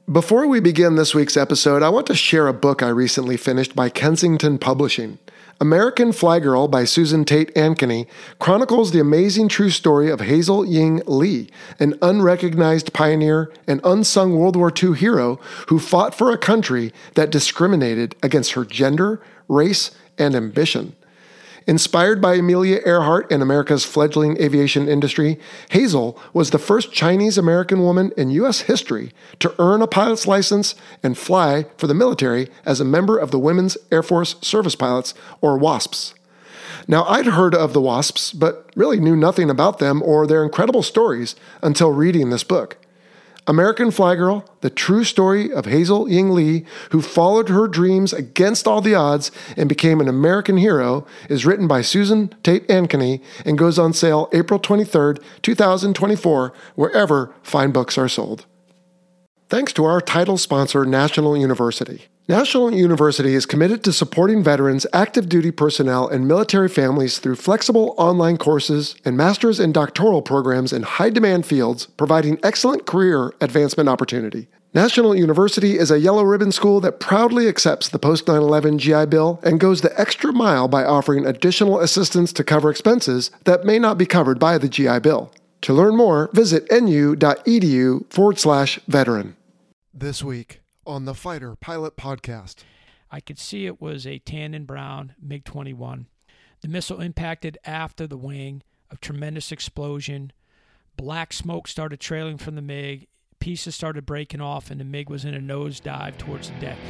Before we begin this week's episode, I want to share a book I recently finished by Kensington Publishing. American Fly Girl by Susan Tate Ankeny chronicles the amazing true story of Hazel Ying Lee, an unrecognized pioneer and unsung World War II hero who fought for a country that discriminated against her gender, race, and ambition. Inspired by Amelia Earhart and America's fledgling aviation industry, Hazel was the first Chinese-American woman in U.S. history to earn a pilot's license and fly for the military as a member of the Women's Air Force Service Pilots, or WASPs. Now, I'd heard of the WASPs, but really knew nothing about them or their incredible stories until reading this book. American Fly Girl, the true story of Hazel Ying Lee, who followed her dreams against all the odds and became an American hero, is written by Susan Tate Ankeny and goes on sale April 23rd, 2024, wherever fine books are sold. Thanks to our title sponsor, National University. National University is committed to supporting veterans, active duty personnel, and military families through flexible online courses and master's and doctoral programs in high-demand fields, providing excellent career advancement opportunity. National University is a yellow ribbon school that proudly accepts the post-9/11 GI Bill and goes the extra mile by offering additional assistance to cover expenses that may not be covered by the GI Bill. To learn more, visit nu.edu/veteran. This week on the Fighter Pilot Podcast. I could see it was a tan and brown MiG-21. The missile impacted after the wing, a tremendous explosion. Black smoke started trailing from the MiG. Pieces started breaking off, and the MiG was in a nosedive towards the deck.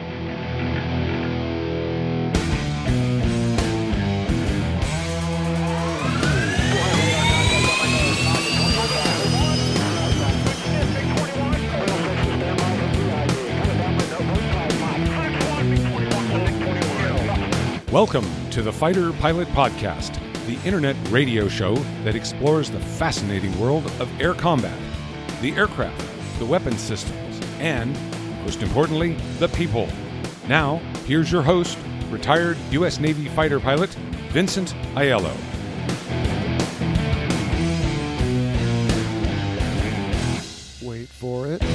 Welcome to the Fighter Pilot Podcast, the internet radio show that explores the fascinating world of air combat, the aircraft, the weapons systems, and, most importantly, the people. Now, here's your host, retired U.S. Navy fighter pilot, Vincent Aiello. Wait for it.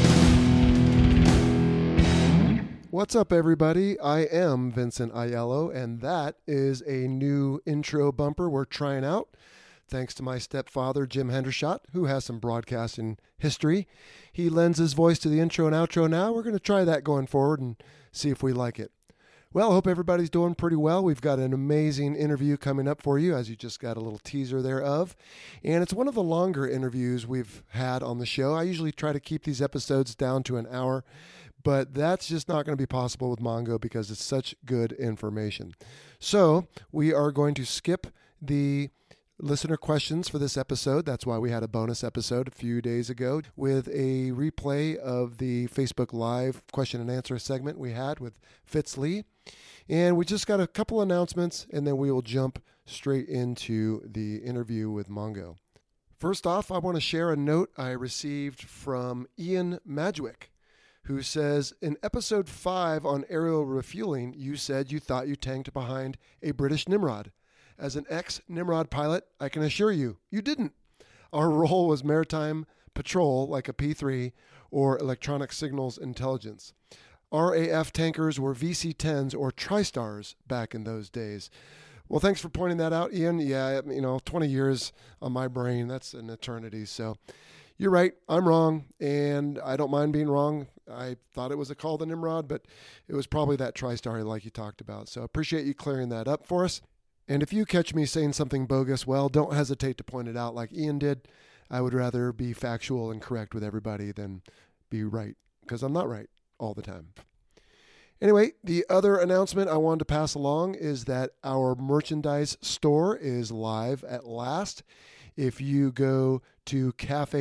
What's up, everybody? I am Vincent Aiello, and that is a new intro bumper we're trying out. Thanks to my stepfather, Jim Hendershot, who has some broadcasting history. He lends his voice to the intro and outro now. We're going to try that going forward and see if we like it. Well, I hope everybody's doing pretty well. We've got an amazing interview coming up for you, as you just got a little teaser there of. And it's one of the longer interviews we've had on the show. I usually try to keep these episodes down to an hour, but that's just not going to be possible with Mongo because it's such good information. So we are going to skip the listener questions for this episode. That's why we had a bonus episode a few days ago with a replay of the Facebook Live question and answer segment we had with Fitz Lee. And we just got a couple announcements, and then we will jump straight into the interview with Mongo. First off, I want to share a note I received from Ian Madgwick, who says, in episode 5 on aerial refueling, you said you thought you tanked behind a British Nimrod. As an ex-Nimrod pilot, I can assure you, you didn't. Our role was maritime patrol like a P-3 or electronic signals intelligence. RAF tankers were VC-10s or TriStars back in those days. Well, thanks for pointing that out, Ian. Yeah, 20 years on my brain, that's an eternity. So you're right, I'm wrong, and I don't mind being wrong. I thought it was called the Nimrod, but it was probably that TriStar like you talked about. So I appreciate you clearing that up for us. And if you catch me saying something bogus, well, don't hesitate to point it out like Ian did. I would rather be factual and correct with everybody than be right, because I'm not right all the time. Anyway, the other announcement I wanted to pass along is that our merchandise store is live at last. If you go to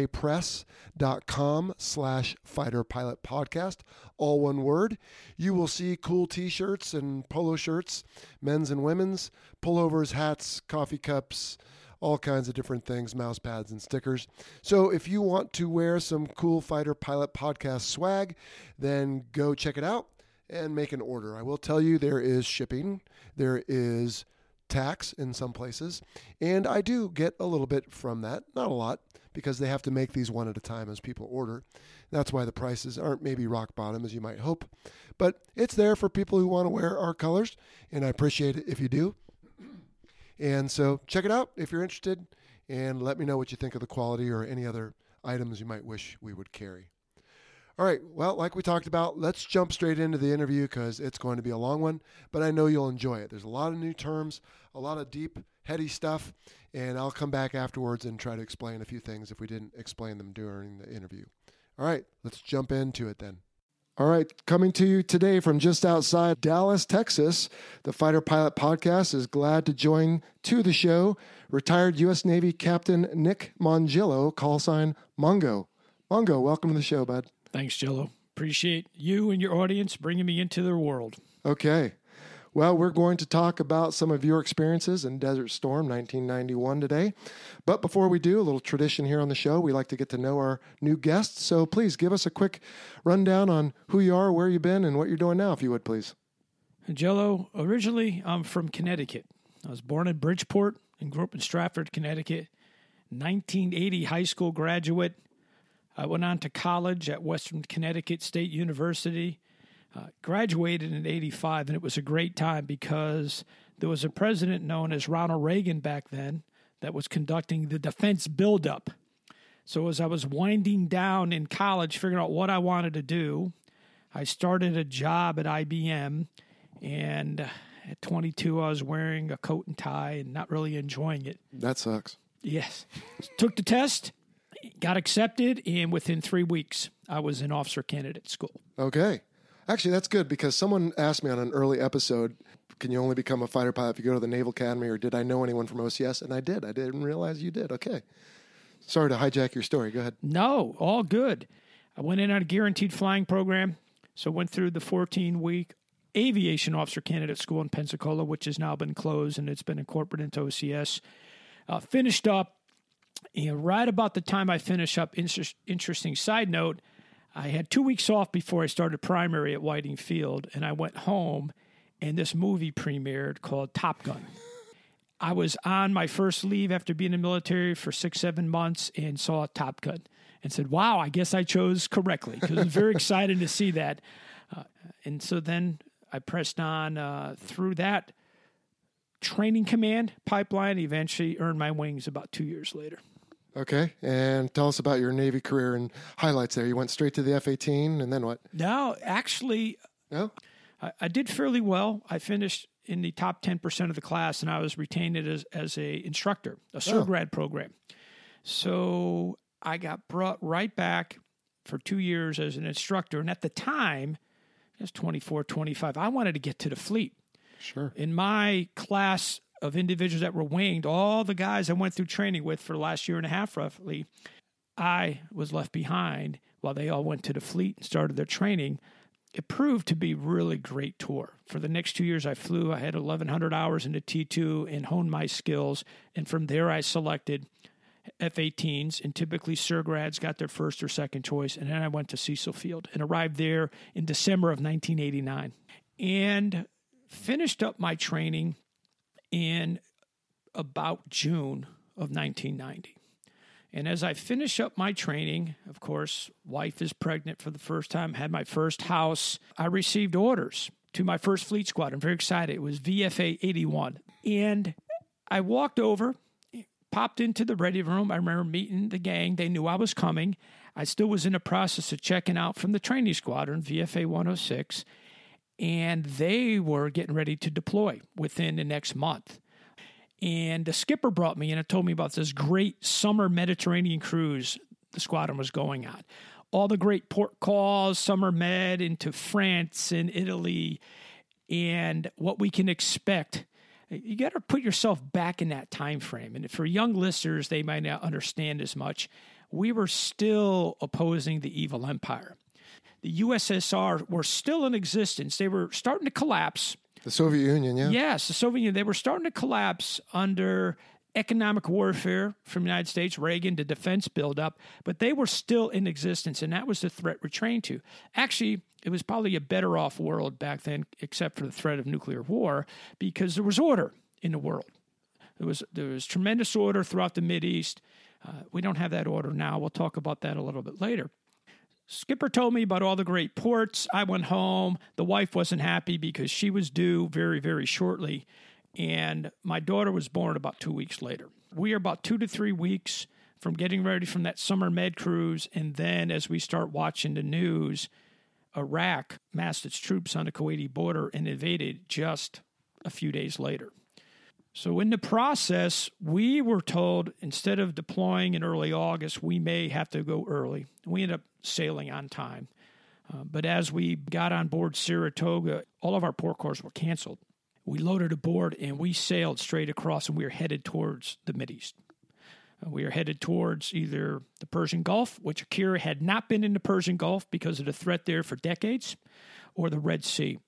cafepress.com/fighterpilotpodcast, all one word, you will see cool t-shirts and polo shirts, men's and women's, pullovers, hats, coffee cups, all kinds of different things, mouse pads and stickers. So if you want to wear some cool Fighter Pilot Podcast swag, then go check it out and make an order. I will tell you there is shipping, there is tax in some places, and I do get a little bit from that, not a lot, because they have to make these one at a time as people order. That's why the prices aren't maybe rock bottom as you might hope. But it's there for people who want to wear our colors, and I appreciate it if you do. And so check it out if you're interested, and let me know what you think of the quality or any other items you might wish we would carry. All right, well, like we talked about, let's jump straight into the interview because it's going to be a long one, but I know you'll enjoy it. There's a lot of new terms, a lot of deep, heady stuff, and I'll come back afterwards and try to explain a few things if we didn't explain them during the interview. All right, let's jump into it then. All right, coming to you today from just outside Dallas, Texas, the Fighter Pilot Podcast is glad to join to the show retired U.S. Navy Captain Nick Mongillo, call sign Mongo. Mongo, welcome to the show, bud. Thanks, Jello. Appreciate you and your audience bringing me into their world. Okay. Well, we're going to talk about some of your experiences in Desert Storm 1991 today. But before we do, a little tradition here on the show, we like to get to know our new guests. So please give us a quick rundown on who you are, where you've been, and what you're doing now, if you would, please. Jello, originally I'm from Connecticut. I was born in Bridgeport and grew up in Stratford, Connecticut. 1980 high school graduate. I went on to college at Western Connecticut State University. Graduated in 85, and it was a great time because there was a president known as Ronald Reagan back then that was conducting the defense buildup. So as I was winding down in college, figuring out what I wanted to do, I started a job at IBM, and at 22, I was wearing a coat and tie and not really enjoying it. That sucks. Yes. Took the test, got accepted, and within 3 weeks, I was in officer candidate school. Okay. Actually, that's good because someone asked me on an early episode, can you only become a fighter pilot if you go to the Naval Academy, or did I know anyone from OCS? And I did. I didn't realize you did. Okay. Sorry to hijack your story. Go ahead. No, all good. I went in on a guaranteed flying program, so went through the 14-week aviation officer candidate school in Pensacola, which has now been closed, and it's been incorporated into OCS. Finished up, and right about the time I finished up, interesting side note, I had 2 weeks off before I started primary at Whiting Field, and I went home, and this movie premiered called Top Gun. I was on my first leave after being in the military for 6-7 months and saw Top Gun and said, wow, I guess I chose correctly, because I was very excited to see that. And so then I pressed on through that training command pipeline, eventually earned my wings about 2 years later. Okay, and tell us about your Navy career and highlights there. You went straight to the F-18, and then what? No, actually, No? I did fairly well. I finished in the top 10% of the class, and I was retained as a instructor, a SurGrad program. So I got brought right back for 2 years as an instructor, and at the time, I was 24, 25. I wanted to get to the fleet. Sure. In my class of individuals that were winged, all the guys I went through training with for the last year and a half roughly, I was left behind while they all went to the fleet and started their training. It proved to be a really great tour. For the next 2 years I flew, I had 1,100 hours in the T2 and honed my skills. And from there I selected F-18s, and typically SurGrads got their first or second choice. And then I went to Cecil Field and arrived there in December of 1989 and finished up my training in about June of 1990. And as I finish up my training, of course, wife is pregnant for the first time, had my first house. I received orders to my first fleet squad. I'm very excited. It was VFA 81. And I walked over, popped into the ready room. I remember meeting the gang. They knew I was coming. I still was in the process of checking out from the training squadron, VFA 106. And they were getting ready to deploy within the next month. And the skipper brought me in and told me about this great summer Mediterranean cruise the squadron was going on. All the great port calls, summer med into France and Italy, and what we can expect. You got to put yourself back in that time frame. And for young listeners, they might not understand as much. We were still opposing the evil empire. The USSR were still in existence. They were starting to collapse. The Soviet Union, yeah? Yes, the Soviet Union. They were starting to collapse under economic warfare from the United States, Reagan, the defense buildup, but they were still in existence, and that was the threat we're trained to. Actually, it was probably a better off world back then, except for the threat of nuclear war, because there was order in the world. There was tremendous order throughout the Mideast. We don't have that order now. We'll talk about that a little bit later. Skipper told me about all the great ports. I went home. The wife wasn't happy because she was due very, very shortly, and my daughter was born about 2 weeks later. We are about 2 to 3 weeks from getting ready from that summer med cruise, and then as we start watching the news, Iraq massed its troops on the Kuwaiti border and invaded just a few days later. So in the process, we were told instead of deploying in early August, we may have to go early. We ended up sailing on time. But as we got on board Saratoga, all of our port calls were canceled. We loaded aboard and we sailed straight across, and we were headed towards the Mideast. We were headed towards either the Persian Gulf, which Akira had not been in the Persian Gulf because of the threat there for decades, or the Red Sea.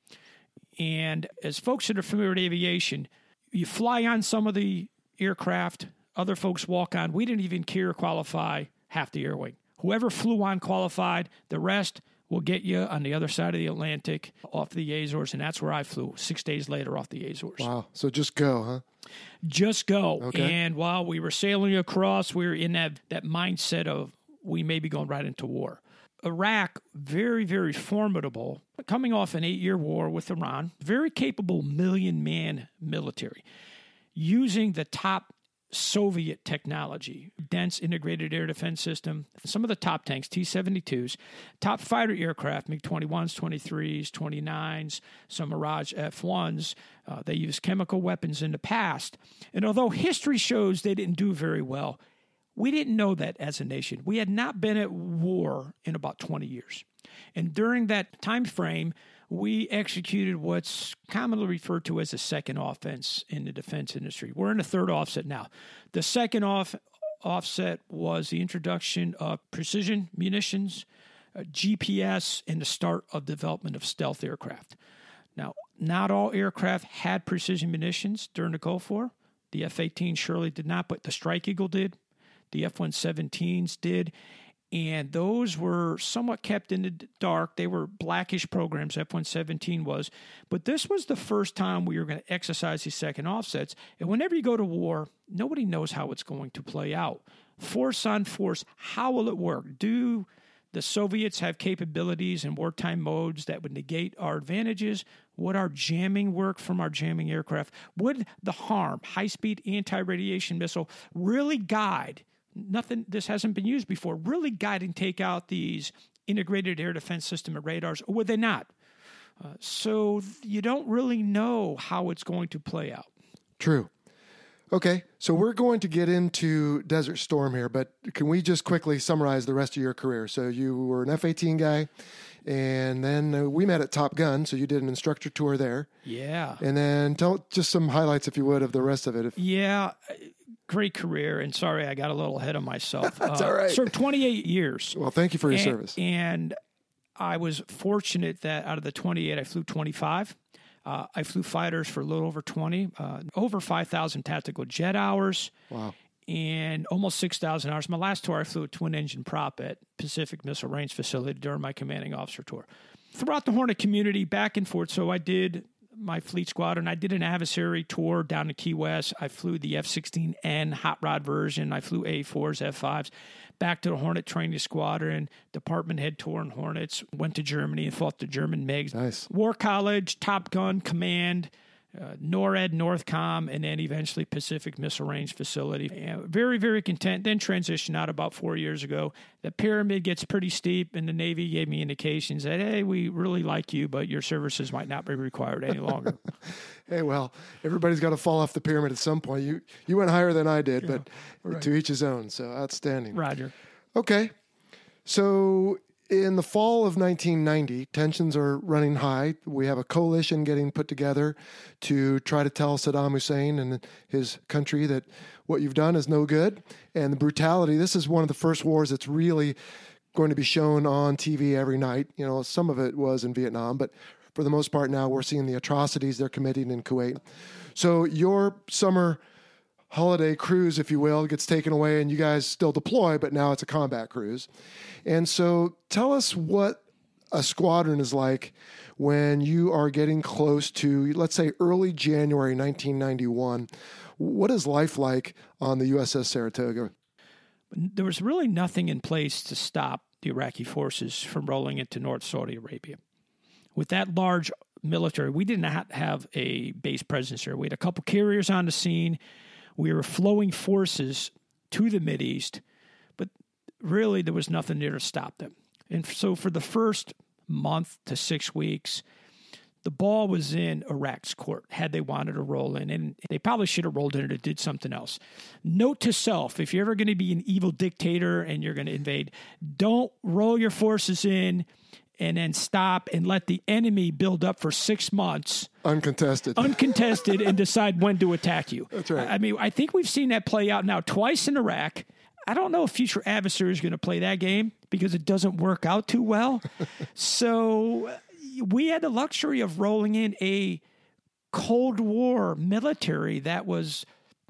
And as folks that are familiar with aviation, you fly on some of the aircraft, other folks walk on. We didn't even care qualify half the air wing. Whoever flew on qualified, the rest will get you on the other side of the Atlantic off the Azores, and that's where I flew 6 days later off the Azores. Wow. So just go, huh? Just go. Okay. And while we were sailing across, we were in that mindset of we may be going right into war. Iraq, very, very formidable, coming off an 8-year war with Iran, very capable million-man military, using the top Soviet technology, dense integrated air defense system, some of the top tanks, T-72s, top fighter aircraft, MiG-21s, 23s, 29s, some Mirage F-1s. They used chemical weapons in the past. And although history shows they didn't do very well, we didn't know that as a nation. We had not been at war in about 20 years. And during that time frame, we executed what's commonly referred to as a second offense in the defense industry. We're in the third offset now. The second offset was the introduction of precision munitions, GPS, and the start of development of stealth aircraft. Now, not all aircraft had precision munitions during the Gulf War. The F-18 surely did not, but the Strike Eagle did. The F-117s did. And those were somewhat kept in the dark. They were blackish programs, F-117 was. But this was the first time we were going to exercise these second offsets. And whenever you go to war, nobody knows how it's going to play out. Force on force, how will it work? Do the Soviets have capabilities in wartime modes that would negate our advantages? Would our jamming work from our jamming aircraft? Would the HARM, high-speed anti-radiation missile, really guide? Nothing, this hasn't been used before, really guide and take out these integrated air defense system and radars, or would they not? So you don't really know how it's going to play out. True. Okay, so we're going to get into Desert Storm here, but can we just quickly summarize the rest of your career? So you were an F-18 guy, and then we met at Top Gun, so you did an instructor tour there. Yeah. And then tell just some highlights, if you would, of the rest of it. Yeah. Great career, and sorry, I got a little ahead of myself. That's all right. Served 28 years. Well, thank you for your service. And I was fortunate that out of the 28, I flew 25. I flew fighters for a little over 20, over 5,000 tactical jet hours. Wow. And almost 6,000 hours. My last tour, I flew a twin-engine prop at Pacific Missile Range Facility during my commanding officer tour. Throughout the Hornet community, back and forth, so I did my fleet squadron. I did an adversary tour down to Key West. I flew the F-16N hot rod version. I flew A4s, F5s. Back to the Hornet training squadron, department head tour in Hornets. Went to Germany and fought the German MiGs. Nice. War College, Top Gun, Command, NORAD, Northcom, and then eventually Pacific Missile Range Facility. And very, very content. Then transitioned out about 4 years ago. The pyramid gets pretty steep, and the Navy gave me indications that, hey, we really like you, but your services might not be required any longer. Hey, well, everybody's got to fall off the pyramid at some point. You went higher than I did, but right. To each his own. So outstanding. Roger. Okay. So in the fall of 1990, tensions are running high. We have a coalition getting put together to try to tell Saddam Hussein and his country that what you've done is no good. And the brutality, this is one of the first wars that's really going to be shown on TV every night. You know, some of it was in Vietnam, but for the most part now we're seeing the atrocities they're committing in Kuwait. So your summer holiday cruise, if you will, gets taken away and you guys still deploy, but now it's a combat cruise. And so tell us what a squadron is like when you are getting close to, let's say, early January 1991. What is life like on the USS Saratoga? There was really nothing in place to stop the Iraqi forces from rolling into North Saudi Arabia. With that large military, we did not have a base presence there. We had a couple carriers on the scene. We were flowing forces to the Mideast, but really there was nothing there to stop them. And so for the first month to 6 weeks, the ball was in Iraq's court had they wanted to roll in, and they probably should have rolled in or did something else. Note to self, if you're ever going to be an evil dictator and you're going to invade, don't roll your forces in and then stop and let the enemy build up for 6 months. Uncontested, and decide when to attack you. That's right. I mean, I think we've seen that play out now twice in Iraq. I don't know if future adversaries are going to play that game because it doesn't work out too well. So we had the luxury of rolling in a Cold War military that was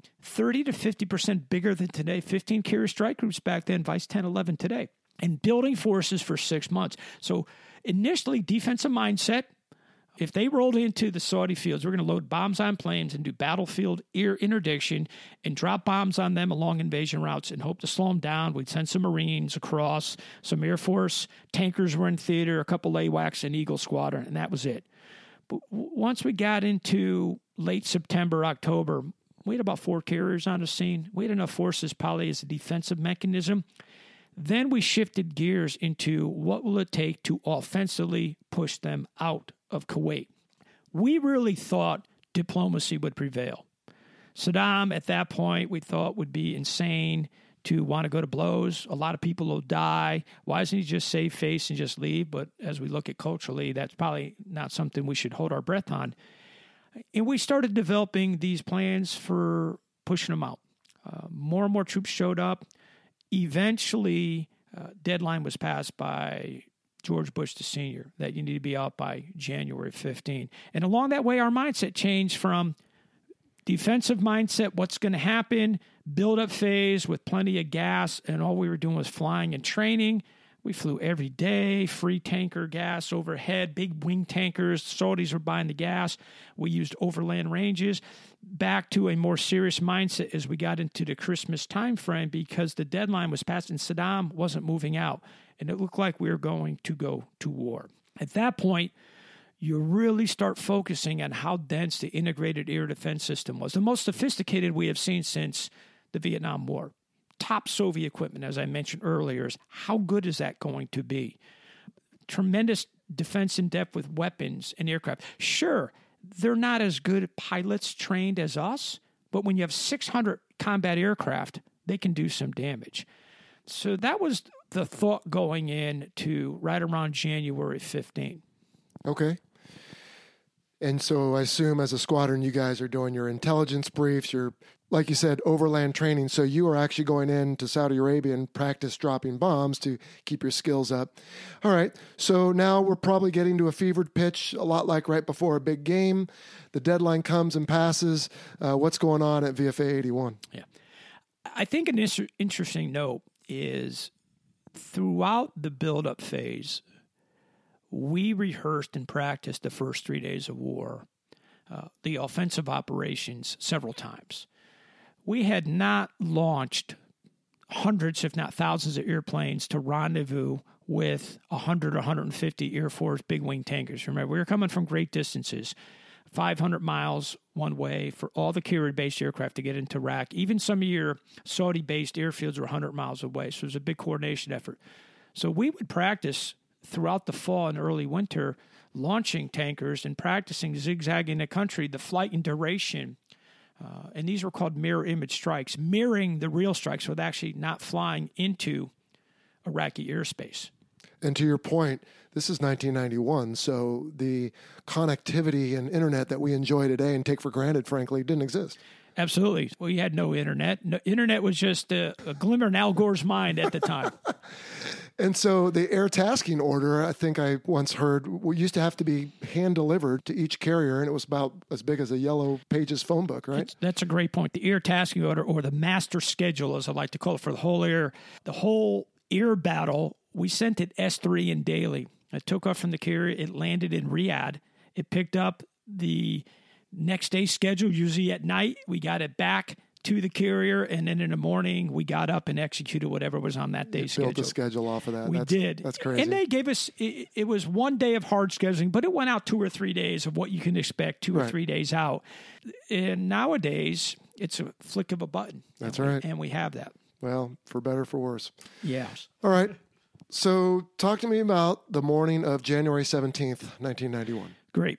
30 to 50% bigger than today, 15 carrier strike groups back then, vice 10, 11 today, and building forces for 6 months. So initially, defensive mindset. If they rolled into the Saudi fields, we're going to load bombs on planes and do battlefield air interdiction and drop bombs on them along invasion routes and hope to slow them down. We'd send some Marines across, some Air Force tankers were in theater, a couple AWACS, and Eagle Squadron, and that was it. But once we got into late September, October, we had about 4 carriers on the scene. We had enough forces probably as a defensive mechanism. Then we shifted gears into what will it take to offensively push them out of Kuwait. We really thought diplomacy would prevail. Saddam, at that point, we thought would be insane to want to go to blows. A lot of people will die. Why doesn't he just save face and just leave? But as we look at culturally, that's probably not something we should hold our breath on. And we started developing these plans for pushing them out. More and more troops showed up. Eventually, deadline was passed by George Bush the Senior that you need to be out by January 15. And along that way, our mindset changed from defensive mindset, what's going to happen, build-up phase with plenty of gas, and all we were doing was flying and training. We flew every day, free tanker gas overhead, big wing tankers. Saudis were buying the gas. We used overland ranges. Back to a more serious mindset as we got into the Christmas time frame because the deadline was passed and Saddam wasn't moving out. And it looked like we were going to go to war. At that point, you really start focusing on how dense the integrated air defense system was. The most sophisticated we have seen since the Vietnam War. Top Soviet equipment, as I mentioned earlier, is how good is that going to be? Tremendous defense in depth with weapons and aircraft. Sure, they're not as good pilots trained as us, but when you have 600 combat aircraft, they can do some damage. So that was the thought going in to right around January 15. Okay. And so I assume as a squadron, you guys are doing your intelligence briefs, your, like you said, overland training. So you are actually going into Saudi Arabia and practice dropping bombs to keep your skills up. All right. So now we're probably getting to a fevered pitch, a lot like right before a big game. The deadline comes and passes. What's going on at VFA 81? Yeah. I think an interesting note is throughout the build-up phase, we rehearsed and practiced the first 3 days of war, the offensive operations several times. We had not launched hundreds, if not thousands of airplanes to rendezvous with 100 or 150 Air Force big wing tankers. Remember, we were coming from great distances, 500 miles one way for all the carrier-based aircraft to get into Iraq. Even some of your Saudi-based airfields were 100 miles away, so it was a big coordination effort. So we would practice throughout the fall and early winter, launching tankers and practicing zigzagging the country, the flight and duration. And these were called mirror image strikes, mirroring the real strikes with actually not flying into Iraqi airspace. And to your point, this is 1991, so the connectivity and internet that we enjoy today and take for granted, frankly, didn't exist. Absolutely. Well, you had no internet. No, internet was just a glimmer in Al Gore's mind at the time. And so the air tasking order, I think I once heard, used to have to be hand-delivered to each carrier, and it was about as big as a Yellow Pages phone book, right? That's a great point. The air tasking order, or the master schedule, as I like to call it, for the whole air battle, we sent it S3 and daily. It took off from the carrier. It landed in Riyadh. It picked up the next day's schedule, usually at night. We got it back to the carrier, and then in the morning we got up and executed whatever was on that day's schedule. Built the schedule off of that. We did. That's crazy. And they gave us, it was 1 day of hard scheduling, but it went out 2 or 3 days of what you can expect 2 or 3 days out. And nowadays, it's a flick of a button. That's right. And we have that. Well, for better or for worse. Yes. All right. So talk to me about the morning of January 17th, 1991. Great.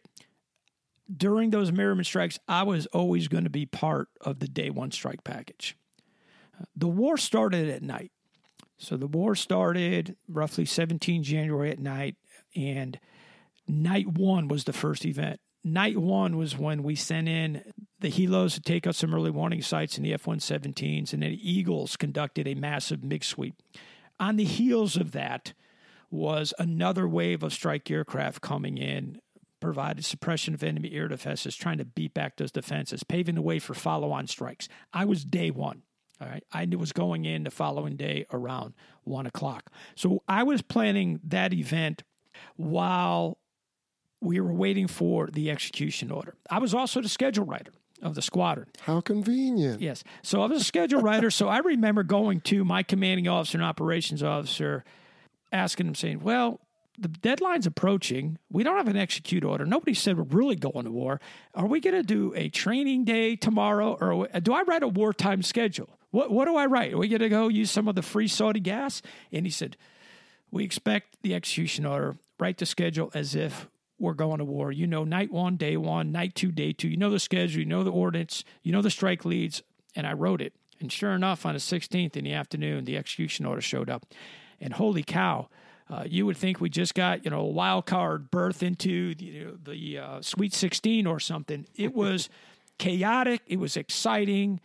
During those Merriman strikes, I was always going to be part of the day one strike package. The war started at night. So the war started roughly 17 January at night, and night one was the first event. Night one was when we sent in the helos to take out some early warning sites in the F-117s, and then the Eagles conducted a massive MiG sweep. On the heels of that was another wave of strike aircraft coming in, provided suppression of enemy air defenses, trying to beat back those defenses, paving the way for follow-on strikes. I was day one. All right, I was going in the following day around 1 o'clock. So I was planning that event while we were waiting for the execution order. I was also the schedule writer of the squadron. How convenient. Yes. So I was a schedule writer. So I remember going to my commanding officer and operations officer, asking him, saying, well, the deadline's approaching. We don't have an execute order. Nobody said we're really going to war. Are we going to do a training day tomorrow? Or do I write a wartime schedule? What do I write? Are we going to go use some of the free Saudi gas? And he said, we expect the execution order. Write the schedule as if we're going to war. You know, night one, day one, night two, day two. You know the schedule. You know the ordnance. You know the strike leads. And I wrote it. And sure enough, on the 16th in the afternoon, the execution order showed up. And holy cow, you would think we just got, a wild card berth into the Sweet 16 or something. It was chaotic. It was exciting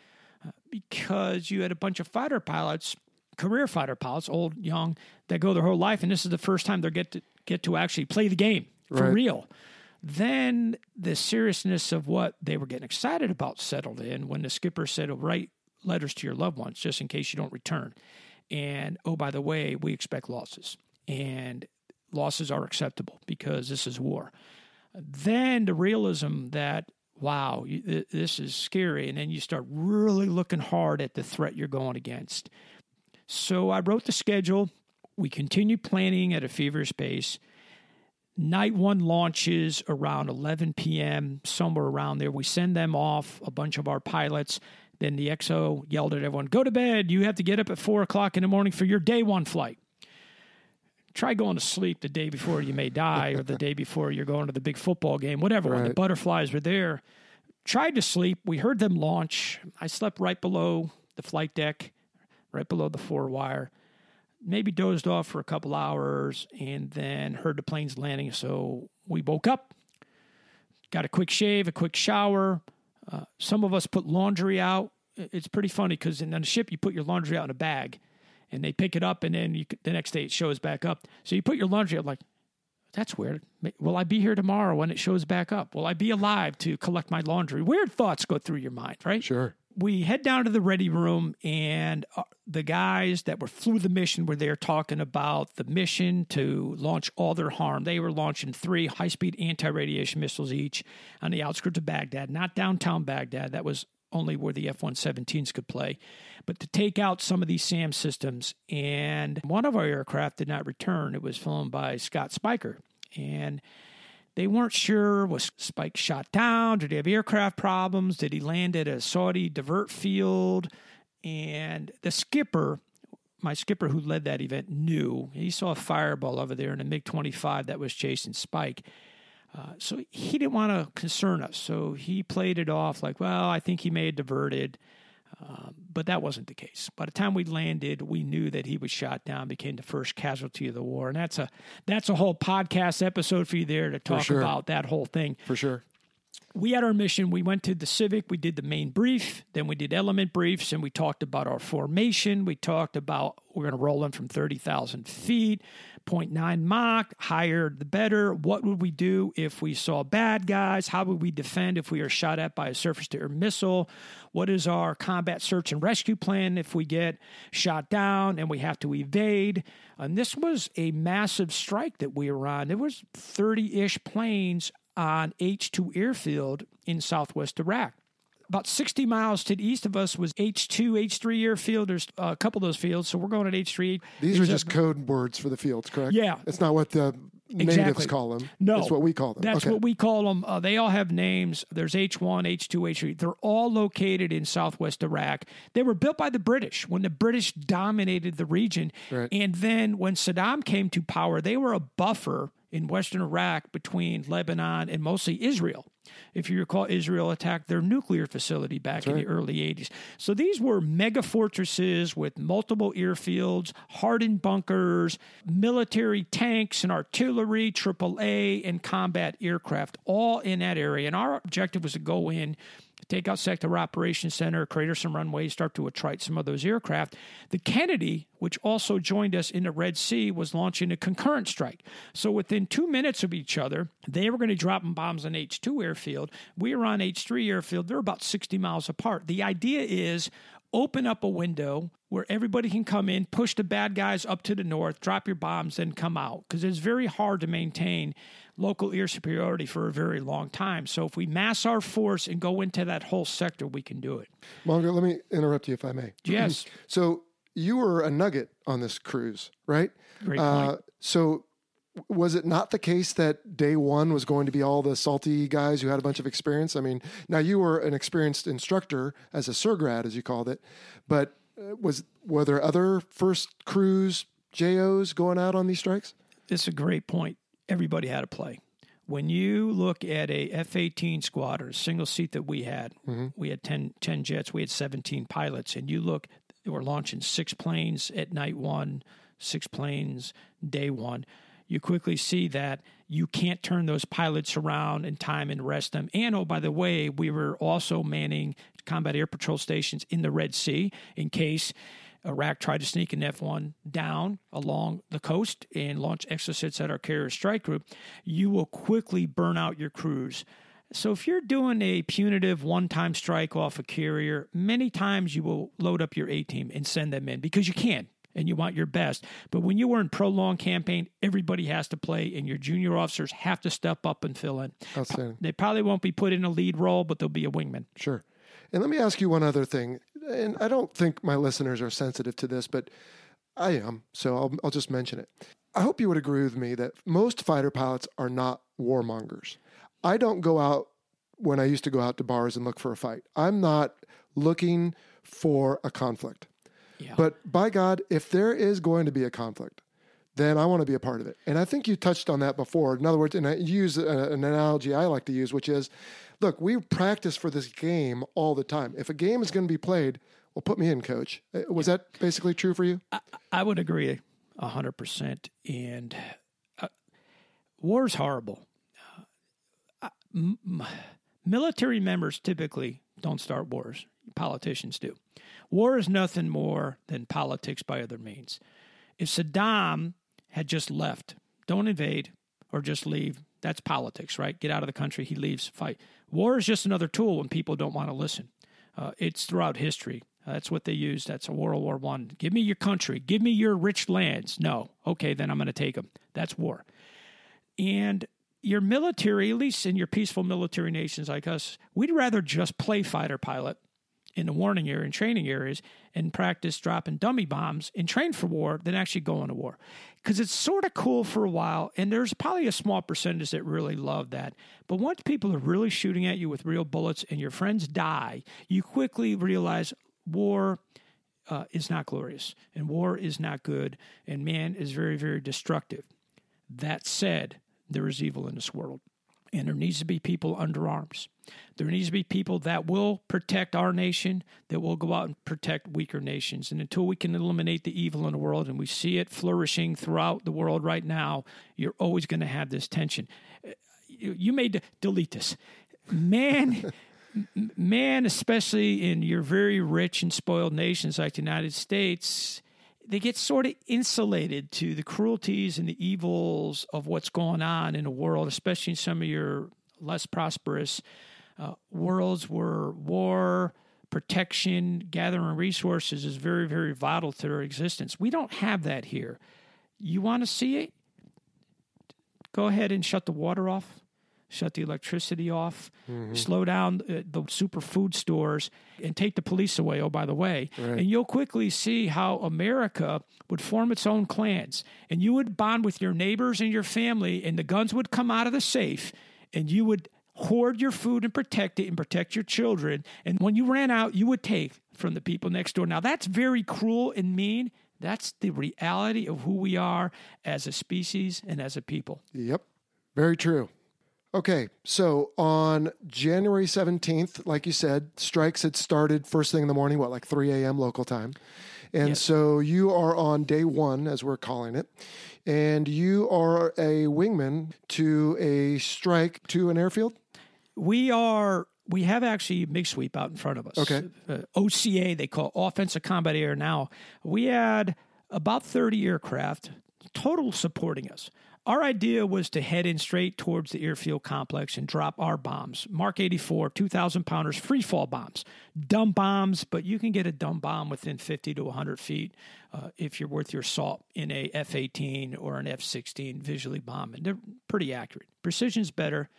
because you had a bunch of fighter pilots, career fighter pilots, old, young, that go their whole life, and this is the first time they get to actually play the game for real. Then the seriousness of what they were getting excited about settled in when the skipper said, write letters to your loved ones just in case you don't return. And, oh, by the way, we expect losses. And losses are acceptable because this is war. Then the realism that, wow, this is scary. And then you start really looking hard at the threat you're going against. So I wrote the schedule. We continued planning at a feverish pace. Night one launches around 11 p.m., somewhere around there. We send them off, a bunch of our pilots. Then the XO yelled at everyone, go to bed. You have to get up at 4 o'clock in the morning for your day one flight. Try going to sleep the day before you may die or the day before you're going to the big football game, whatever. When the butterflies were there. Tried to sleep. We heard them launch. I slept right below the flight deck, right below the forward wire. Maybe dozed off for a couple hours and then heard the planes landing. So we woke up, got a quick shave, a quick shower. Some of us put laundry out. It's pretty funny because on the ship, you put your laundry out in a bag and they pick it up and then the next day it shows back up. So you put your laundry out like, that's weird. Will I be here tomorrow when it shows back up? Will I be alive to collect my laundry? Weird thoughts go through your mind, right? Sure. We head down to the ready room, and the guys that flew the mission were there talking about the mission to launch Alder Harm. They were launching 3 high-speed anti-radiation missiles each on the outskirts of Baghdad, not downtown Baghdad. That was only where the F-117s could play, but to take out some of these SAM systems. And one of our aircraft did not return. It was flown by Scott Spiker, and they weren't sure, was Spike shot down? Did he have aircraft problems? Did he land at a Saudi divert field? And the skipper, my skipper who led that event, knew. He saw a fireball over there in a MiG-25 that was chasing Spike. So he didn't want to concern us. So he played it off like, well, I think he may have diverted. But that wasn't the case. By the time we landed, we knew that he was shot down, became the first casualty of the war. And that's a whole podcast episode for you there to talk about that whole thing. For sure. We had our mission. We went to the Civic. We did the main brief. Then we did element briefs, and we talked about our formation. We talked about we're going to roll in from 30,000 feet, 0.9 Mach, higher the better. What would we do if we saw bad guys? How would we defend if we are shot at by a surface-to-air missile? What is our combat search and rescue plan if we get shot down and we have to evade? And this was a massive strike that we were on. There was 30-ish planes on H-2 airfield in southwest Iraq. About 60 miles to the east of us was H2, H3 airfield. There's a couple of those fields, so we're going at H3. These are just code words for the fields, correct? Yeah. It's not what the natives call them. No. It's what we call them. That's what we call them. They all have names. There's H1, H2, H3. They're all located in southwest Iraq. They were built by the British when the British dominated the region. Right. And then when Saddam came to power, they were a buffer in western Iraq between Lebanon and mostly Israel. If you recall, Israel attacked their nuclear facility back in the early 80s. So these were mega fortresses with multiple airfields, hardened bunkers, military tanks and artillery, AAA, and combat aircraft, all in that area. And our objective was to go in, take out Sector Operations Center, crater some runways, start to attrite some of those aircraft. The Kennedy, which also joined us in the Red Sea, was launching a concurrent strike. So within 2 minutes of each other, they were going to drop bombs on H2 airfield. We were on H3 airfield. They're about 60 miles apart. The idea is open up a window where everybody can come in, push the bad guys up to the north, drop your bombs, then come out. Because it's very hard to maintain local air superiority for a very long time. So if we mass our force and go into that whole sector, we can do it. Mongo, let me interrupt you if I may. Yes. So you were a nugget on this cruise, right? Great point. So was it not the case that day one was going to be all the salty guys who had a bunch of experience? I mean, now you were an experienced instructor as a surgrad, as you called it, but were there other first cruise JOs going out on these strikes? It's a great point. Everybody had to play. When you look at a F-18 squadron, single seat that we had, we had 10 jets, we had 17 pilots, and you look, we're launching 6 planes at night one, 6 planes day one. You quickly see that you can't turn those pilots around in time and rest them. And, oh, by the way, we were also manning combat air patrol stations in the Red Sea in case Iraq tried to sneak an F-1 down along the coast and launch exocets at our carrier strike group. You will quickly burn out your crews. So if you're doing a punitive one-time strike off a carrier, many times you will load up your A-team and send them in because you can. And you want your best. But when you were in prolonged campaign, everybody has to play, and your junior officers have to step up and fill in. Outstanding. They probably won't be put in a lead role, but they'll be a wingman. Sure. And let me ask you one other thing. And I don't think my listeners are sensitive to this, but I am, so I'll just mention it. I hope you would agree with me that most fighter pilots are not warmongers. I don't go out when I used to go out to bars and look for a fight. I'm not looking for a conflict. Yeah. But by God, if there is going to be a conflict, then I want to be a part of it. And I think you touched on that before. In other words, and I use an analogy I like to use, which is, look, we practice for this game all the time. If a game is going to be played, well, put me in, coach. Was that basically true for you? I would agree 100%. And war is horrible. Military members typically don't start wars. Politicians do. War is nothing more than politics by other means. If Saddam had just left, don't invade or just leave, that's politics, right? Get out of the country, he leaves, fight. War is just another tool when people don't want to listen. It's throughout history. That's what they use. That's a World War I. Give me your country. Give me your rich lands. No. Okay, then I'm going to take them. That's war. And your military, at least in your peaceful military nations like us, we'd rather just play fighter pilot in the warning area and training areas and practice dropping dummy bombs and train for war than actually go into war. Because it's sort of cool for a while, and there's probably a small percentage that really love that. But once people are really shooting at you with real bullets and your friends die, you quickly realize war is not glorious, and war is not good, and man is very, very destructive. That said, there is evil in this world, and there needs to be people under arms. There needs to be people that will protect our nation, that will go out and protect weaker nations. And until we can eliminate the evil in the world, and we see it flourishing throughout the world right now, you're always going to have this tension. You may delete this. Man, especially in your very rich and spoiled nations like the United States, they get sort of insulated to the cruelties and the evils of what's going on in the world, especially in some of your less prosperous worlds where war, protection, gathering resources is very, very vital to their existence. We don't have that here. You want to see it? Go ahead and shut the water off. shut the electricity off, slow down the super food stores, and take the police away, oh, by the way. Right. And you'll quickly see how America would form its own clans. And you would bond with your neighbors and your family, and the guns would come out of the safe, and you would hoard your food and protect it and protect your children. And when you ran out, you would take from the people next door. Now, that's very cruel and mean. That's the reality of who we are as a species and as a people. Yep. Very true. Okay, so on January 17th, like you said, strikes had started first thing in the morning, like 3 a.m. local time. And Yes. So you are on day one, as we're calling it, and you are a wingman to a strike to an airfield? We have actually MiG sweep out in front of us. Okay. OCA, they call Offensive Combat Air now. We had about 30 aircraft total supporting us. Our idea was to head in straight towards the airfield complex and drop our bombs. Mark 84, 2,000-pounders, free fall bombs. Dumb bombs, but you can get a dumb bomb within 50 to 100 feet if you're worth your salt in a F-18 or an F-16 visually bombing. They're pretty accurate. Precision's better,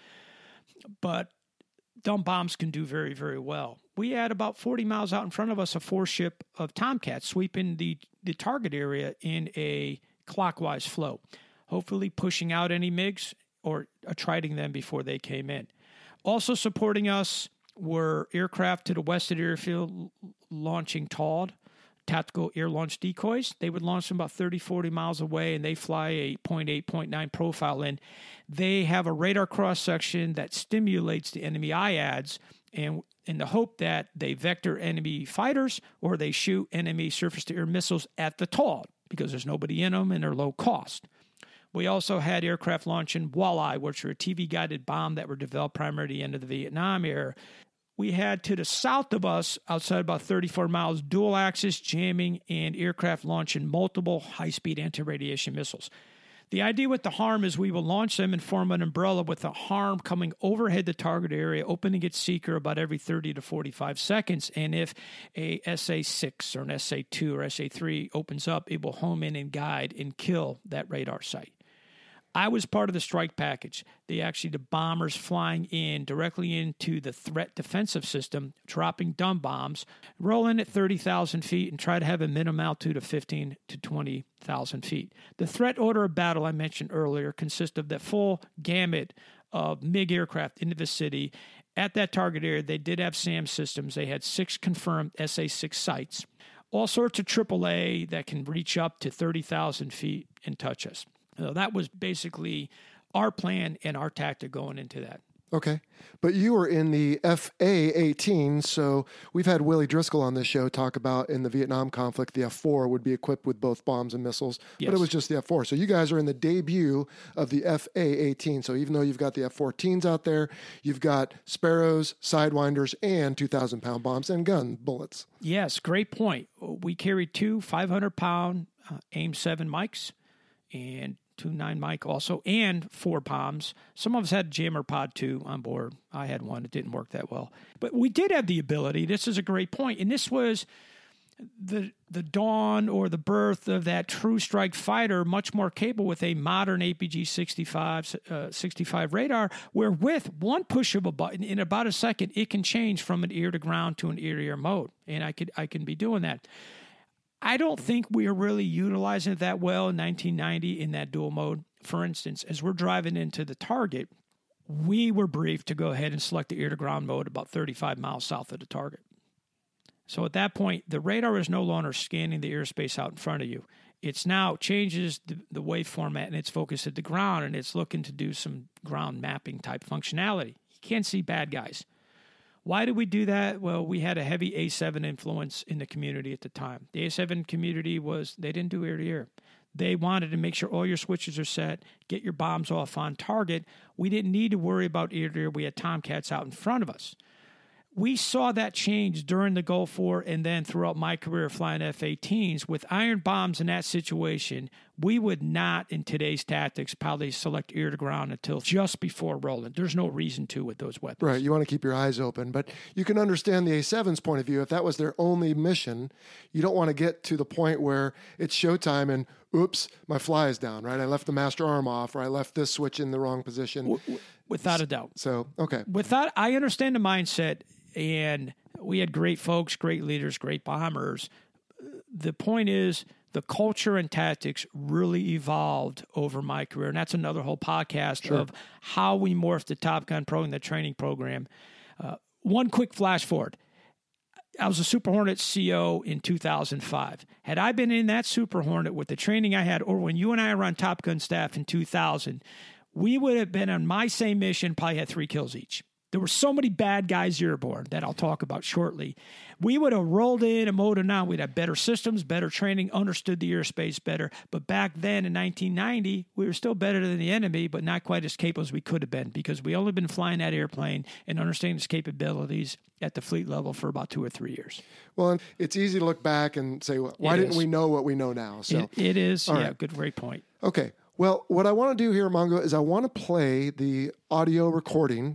but dumb bombs can do very, very well. We had about 40 miles out in front of us a 4-ship of Tomcats sweeping the target area in a clockwise flow, hopefully pushing out any MiGs or attriting them before they came in. Also supporting us were aircraft to the west of the airfield launching TALD, tactical air launch decoys. They would launch them about 30, 40 miles away, and they fly a 0.8, 0.9 profile in. They have a radar cross-section that stimulates the enemy IADs, and in the hope that they vector enemy fighters or they shoot enemy surface-to-air missiles at the TALD, because there's nobody in them and they're low cost. We also had aircraft launching Walleye, which were a TV-guided bomb that were developed primarily at the end of the Vietnam era. We had to the south of us, outside about 34 miles, dual-axis jamming and aircraft launching multiple high-speed anti-radiation missiles. The idea with the HARM is we will launch them and form an umbrella with the HARM coming overhead the target area, opening its seeker about every 30 to 45 seconds. And if a SA-6 or an SA-2 or SA-3 opens up, it will home in and guide and kill that radar site. I was part of the strike package. The bombers flying in directly into the threat defensive system, dropping dumb bombs, rolling at 30,000 feet and try to have a minimum altitude of 15 to 20,000 feet. The threat order of battle I mentioned earlier consists of the full gamut of MiG aircraft into the city. At that target area, they did have SAM systems. They had 6 confirmed SA-6 sites, all sorts of AAA that can reach up to 30,000 feet and touch us. So that was basically our plan and our tactic going into that. Okay. But you were in the FA-18, so we've had Willie Driscoll on this show talk about in the Vietnam conflict, the F-4 would be equipped with both bombs and missiles, Yes. but it was just the F-4. So you guys are in the debut of the FA-18. So even though you've got the F-14s out there, you've got Sparrows, Sidewinders, and 2,000-pound bombs and gun bullets. Yes, great point. We carried 2 500-pound AIM-7 mics and 2.9 mic also, and 4 bombs. Some of us had Jammer Pod 2 on board. I had one. It didn't work that well. But we did have the ability. This is a great point. And this was the dawn or the birth of that true strike fighter, much more capable with a modern APG 65 radar, where with one push of a button in about a second, it can change from an ear to ground to an ear-to-ear mode. And I can be doing that. I don't think we are really utilizing it that well in 1990 in that dual mode. For instance, as we're driving into the target, we were briefed to go ahead and select the ear-to-ground mode about 35 miles south of the target. So at that point, the radar is no longer scanning the airspace out in front of you. It's now changes the wave format and it's focused at the ground, and it's looking to do some ground mapping type functionality. You can't see bad guys. Why did we do that? Well, we had a heavy A7 influence in the community at the time. The A7 community they didn't do ear-to-ear. They wanted to make sure all your switches are set, get your bombs off on target. We didn't need to worry about ear-to-ear. We had Tomcats out in front of us. We saw that change during the Gulf War and then throughout my career flying F-18s. With iron bombs in that situation, We would not, in today's tactics, probably select ear to ground until just before rolling. There's no reason to with those weapons. Right. You want to keep your eyes open. But you can understand the A7's point of view. If that was their only mission, you don't want to get to the point where it's showtime and, oops, my fly is down, right? I left the master arm off, or I left this switch in the wrong position. Without a doubt. So, okay. I understand the mindset, and we had great folks, great leaders, great bombers. The point is, the culture and tactics really evolved over my career. And that's another whole podcast of how we morphed the Top Gun program, the training program. One quick flash forward. I was a Super Hornet CO in 2005. Had I been in that Super Hornet with the training I had, or when you and I were on Top Gun staff in 2000, we would have been on my same mission, probably had 3 kills each. There were so many bad guys airborne that I'll talk about shortly. We would have rolled in and mowed it on. We'd have better systems, better training, understood the airspace better. But back then in 1990, we were still better than the enemy, but not quite as capable as we could have been because we only been flying that airplane and understanding its capabilities at the fleet level for about 2 or 3 years. Well, it's easy to look back and say, why didn't we know what we know now? So it is. All yeah, right. Great point. Okay. Well, what I want to do here, Mongo, is I want to play the audio recording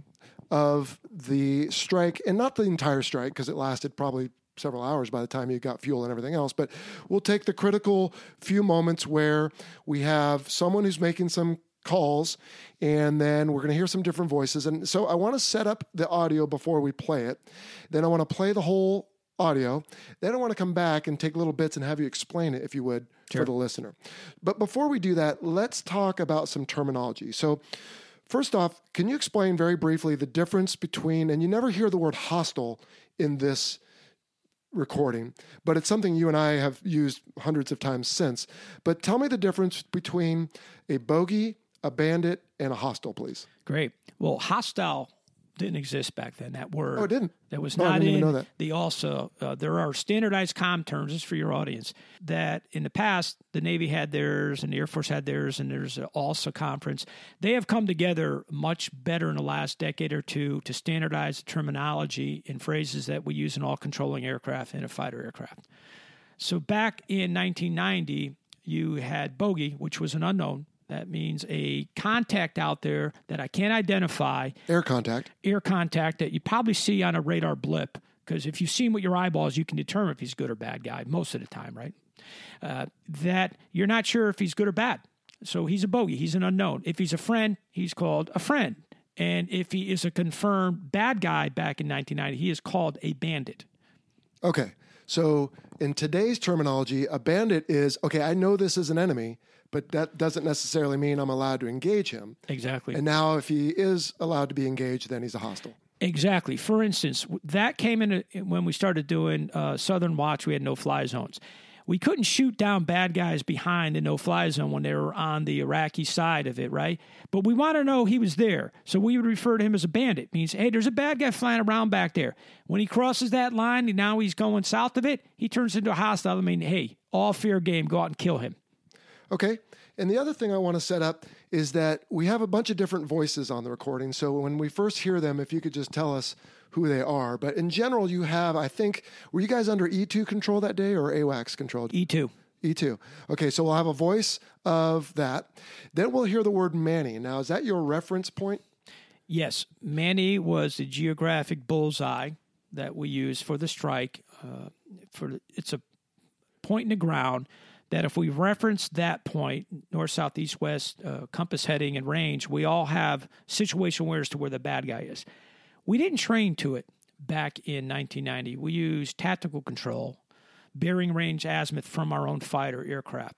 of the strike, and not the entire strike because it lasted probably several hours by the time you got fuel and everything else, but we'll take the critical few moments where we have someone who's making some calls, and then we're going to hear some different voices. And so I want to set up the audio before we play it. Then I want to play the whole audio. Then I want to come back and take little bits and have you explain it, if you would, for the listener. But before we do that, let's talk about some terminology. So first off, can you explain very briefly the difference between, and you never hear the word hostile in this recording, but it's something you and I have used hundreds of times since. But tell me the difference between a bogey, a bandit, and a hostile, please. Great. Well, hostile didn't exist back then, that word. Oh, it didn't? That was No, I not didn't even know in that. the ALSA. There are standardized comm terms, just for your audience, that in the past, the Navy had theirs and the Air Force had theirs, and there's an ALSA conference. They have come together much better in the last decade or two to standardize the terminology and phrases that we use in all controlling aircraft and a fighter aircraft. So back in 1990, you had bogey, which was an unknown. That means a contact out there that I can't identify. Air contact That you probably see on a radar blip. Because if you see him with your eyeballs, you can determine if he's good or bad guy most of the time, right? That you're not sure if he's good or bad. So he's a bogey. He's an unknown. If he's a friend, he's called a friend. And if he is a confirmed bad guy back in 1990, he is called a bandit. Okay. So in today's terminology, a bandit is, okay, I know this is an enemy, but that doesn't necessarily mean I'm allowed to engage him. Exactly. And now if he is allowed to be engaged, then he's a hostile. Exactly. For instance, that came in when we started doing Southern Watch, we had no-fly zones. We couldn't shoot down bad guys behind the no-fly zone when they were on the Iraqi side of it, right? But we want to know he was there. So we would refer to him as a bandit. Means, hey, there's a bad guy flying around back there. When he crosses that line and now he's going south of it, he turns into a hostile. I mean, hey, all fair game, go out and kill him. Okay. And the other thing I want to set up is that we have a bunch of different voices on the recording. So when we first hear them, if you could just tell us who they are. But in general, you have, I think, were you guys under E2 control that day or AWACS control? E2. E2. Okay, so we'll have a voice of that. Then we'll hear the word Manny. Now, is that your reference point? Yes. Manny was the geographic bullseye that we use for the strike. It's a point in the ground that if we reference that point, north, south, east, west, compass heading and range, we all have situation awareness to where the bad guy is. We didn't train to it back in 1990. We used tactical control, bearing range azimuth from our own fighter aircraft.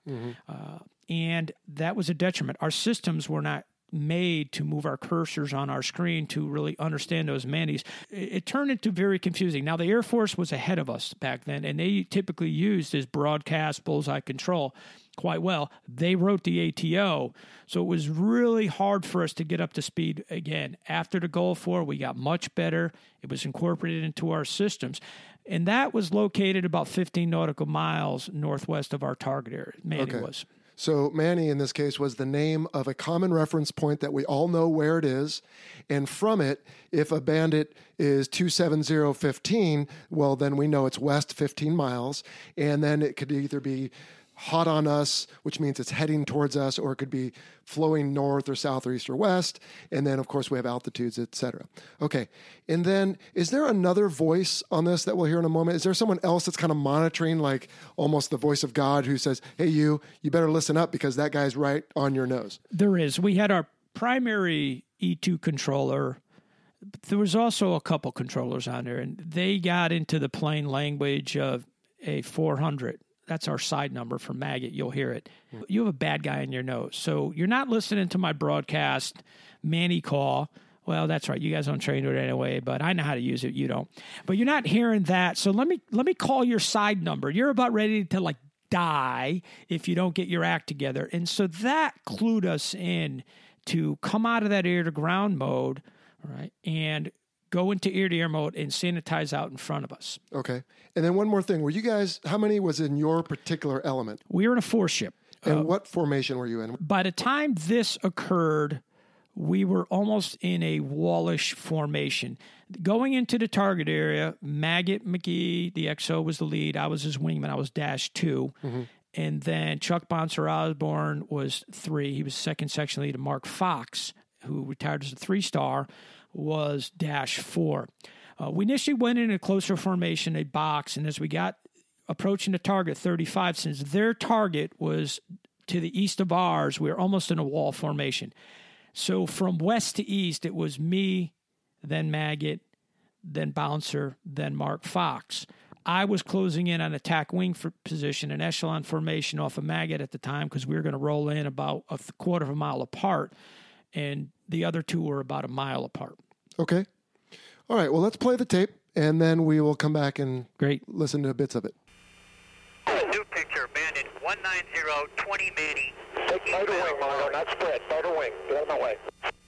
And that was a detriment. Our systems were not made to move our cursors on our screen to really understand those Mannies. It turned into very confusing. Now, the Air Force was ahead of us back then, and they typically used this broadcast bullseye control quite well. They wrote the ATO, so it was really hard for us to get up to speed again. After the Gulf War, we got much better. It was incorporated into our systems, and that was located about 15 nautical miles northwest of our target area. Manny was. So Manny, in this case, was the name of a common reference point that we all know where it is. And from it, if a bandit is 27015, well, then we know it's west 15 miles. And then it could either be hot on us, which means it's heading towards us, or it could be flowing north or south or east or west. And then, of course, we have altitudes, etc. Okay. And then is there another voice on this that we'll hear in a moment? Is there someone else that's kind of monitoring, like almost the voice of God who says, hey, you better listen up because that guy's right on your nose? There is. We had our primary E2 controller. There was also a couple controllers on there, and they got into the plain language of a 400. That's our side number for Maggot. You'll hear it. You have a bad guy in your nose. So you're not listening to my broadcast Manny call. Well, that's right. You guys don't train it anyway, but I know how to use it. You don't. But you're not hearing that. So let me call your side number. You're about ready to like die if you don't get your act together. And so that clued us in to come out of that ear to ground mode, right, and go into ear-to-ear mode and sanitize out in front of us. Okay. And then one more thing. Were you guys, how many was in your particular element? We were in a 4-ship. And what formation were you in? By the time this occurred, we were almost in a wallish formation. Going into the target area, Maggot McGee, the XO, was the lead. I was his wingman. I was dash 2. Mm-hmm. And then Chuck Bouncer Osborne was 3. He was second section lead. And Mark Fox, who retired as a 3-star, was dash 4. We initially went in a closer formation, a box, and as we got approaching the target 35, since their target was to the east of ours, we were almost in a wall formation. So from west to east, it was me, then Maggot, then Bouncer, then Mark Fox. I was closing in on attack wing position, an echelon formation off of Maggot at the time because we were going to roll in about a quarter of a mile apart, and the other two were about a mile apart. Okay. All right. Well, let's play the tape, and then we will come back and listen to bits of it. New picture, bandit 190, 20 Manny. Take fighter wing, Margo, not spread. Fighter wing. Get out of my way.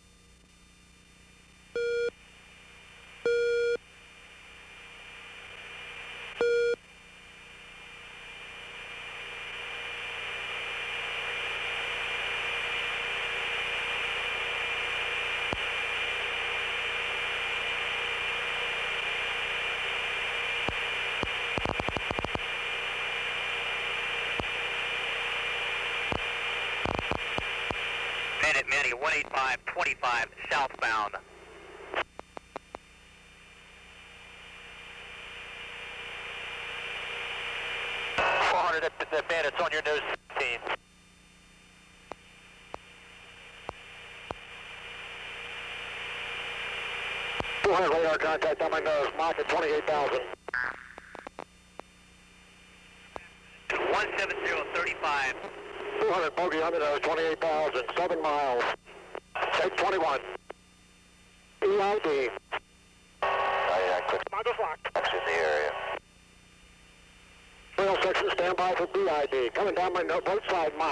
Bandit Manny 185-25 southbound. The bandit's on your nose 16. Radar contact on my nose, Mach at 28,000. 170-35. 200 bogey on the nose, 28,000, 7 miles. Take 21. EID. Mongo's locked. That's in the area. Rail section, stand by for BID. Coming down my nose, both side, Mach.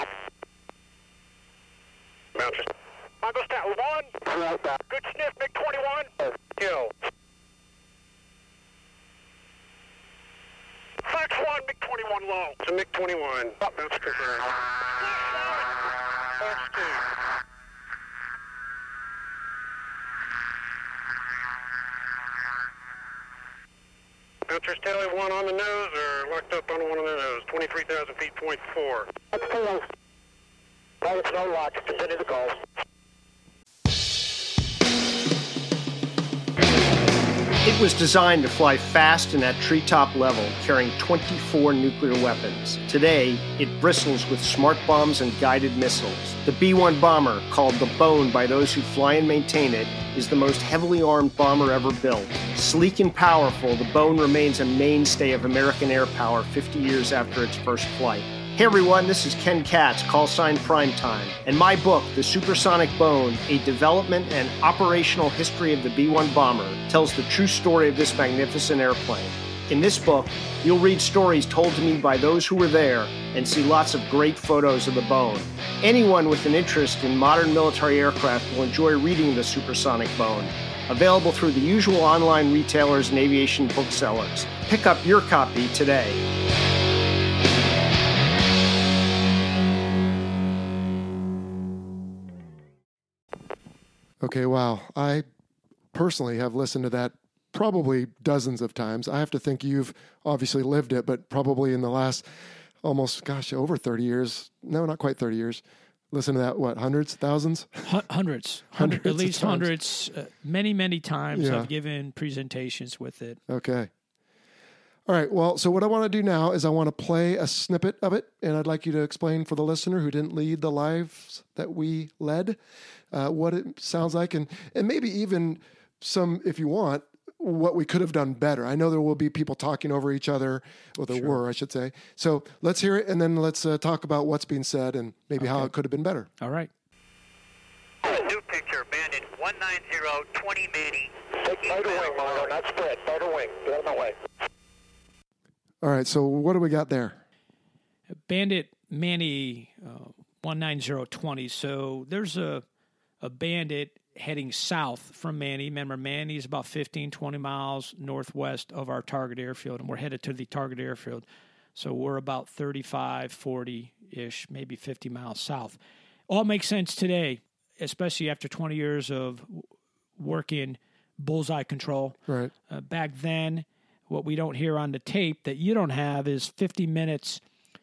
Mountain. Mongo's down, 1. Right back. Good sniff, MiG-21. Kill. Fox 1, MiG-21 low. It's a MiG-21. That's confirmed. Fox 2. Bouncer's Tally 1 on the nose or locked up on one on the nose. 23,000 feet, point 4. That's close. Target's no lock. Continue the calls. It was designed to fly fast and at treetop level, carrying 24 nuclear weapons. Today, it bristles with smart bombs and guided missiles. The B-1 bomber, called the Bone by those who fly and maintain it, is the most heavily armed bomber ever built. Sleek and powerful, the Bone remains a mainstay of American air power 50 years after its first flight. Hey everyone, this is Ken Katz, call sign Primetime, and my book, The Supersonic Bone, A Development and Operational History of the B-1 Bomber, tells the true story of this magnificent airplane. In this book, you'll read stories told to me by those who were there and see lots of great photos of the Bone. Anyone with an interest in modern military aircraft will enjoy reading The Supersonic Bone, available through the usual online retailers and aviation booksellers. Pick up your copy today. Okay, wow. I personally have listened to that probably dozens of times. I have to think you've obviously lived it, but probably in the last almost, over 30 years. No, not quite 30 years. Listen to that, what, hundreds, thousands? Hundreds, Hundreds at of least times. hundreds, many times. Yeah. I've given presentations with it. Okay. All right. Well, so what I want to do now is I want to play a snippet of it, and I'd like you to explain for the listener who didn't lead the lives that we led what it sounds like, and maybe even some, if you want, what we could have done better. I know there will be people talking over each other, or there were, I should say. So let's hear it, and then let's talk about what's being said and maybe how it could have been better. All right. New picture, Bandit 190, 20 Manny. Take motor wing, Margo, not spread. Motor wing. Get out of my way. All right. So what do we got there? Bandit Manny 19020. So there's a Bandit heading south from Manny. Remember, Manny is about 15, 20 miles northwest of our target airfield, and we're headed to the target airfield. So we're about 35, 40-ish, maybe 50 miles south. All makes sense today, especially after 20 years of working bullseye control. Right. Back then, what we don't hear on the tape that you don't have is 50 minutes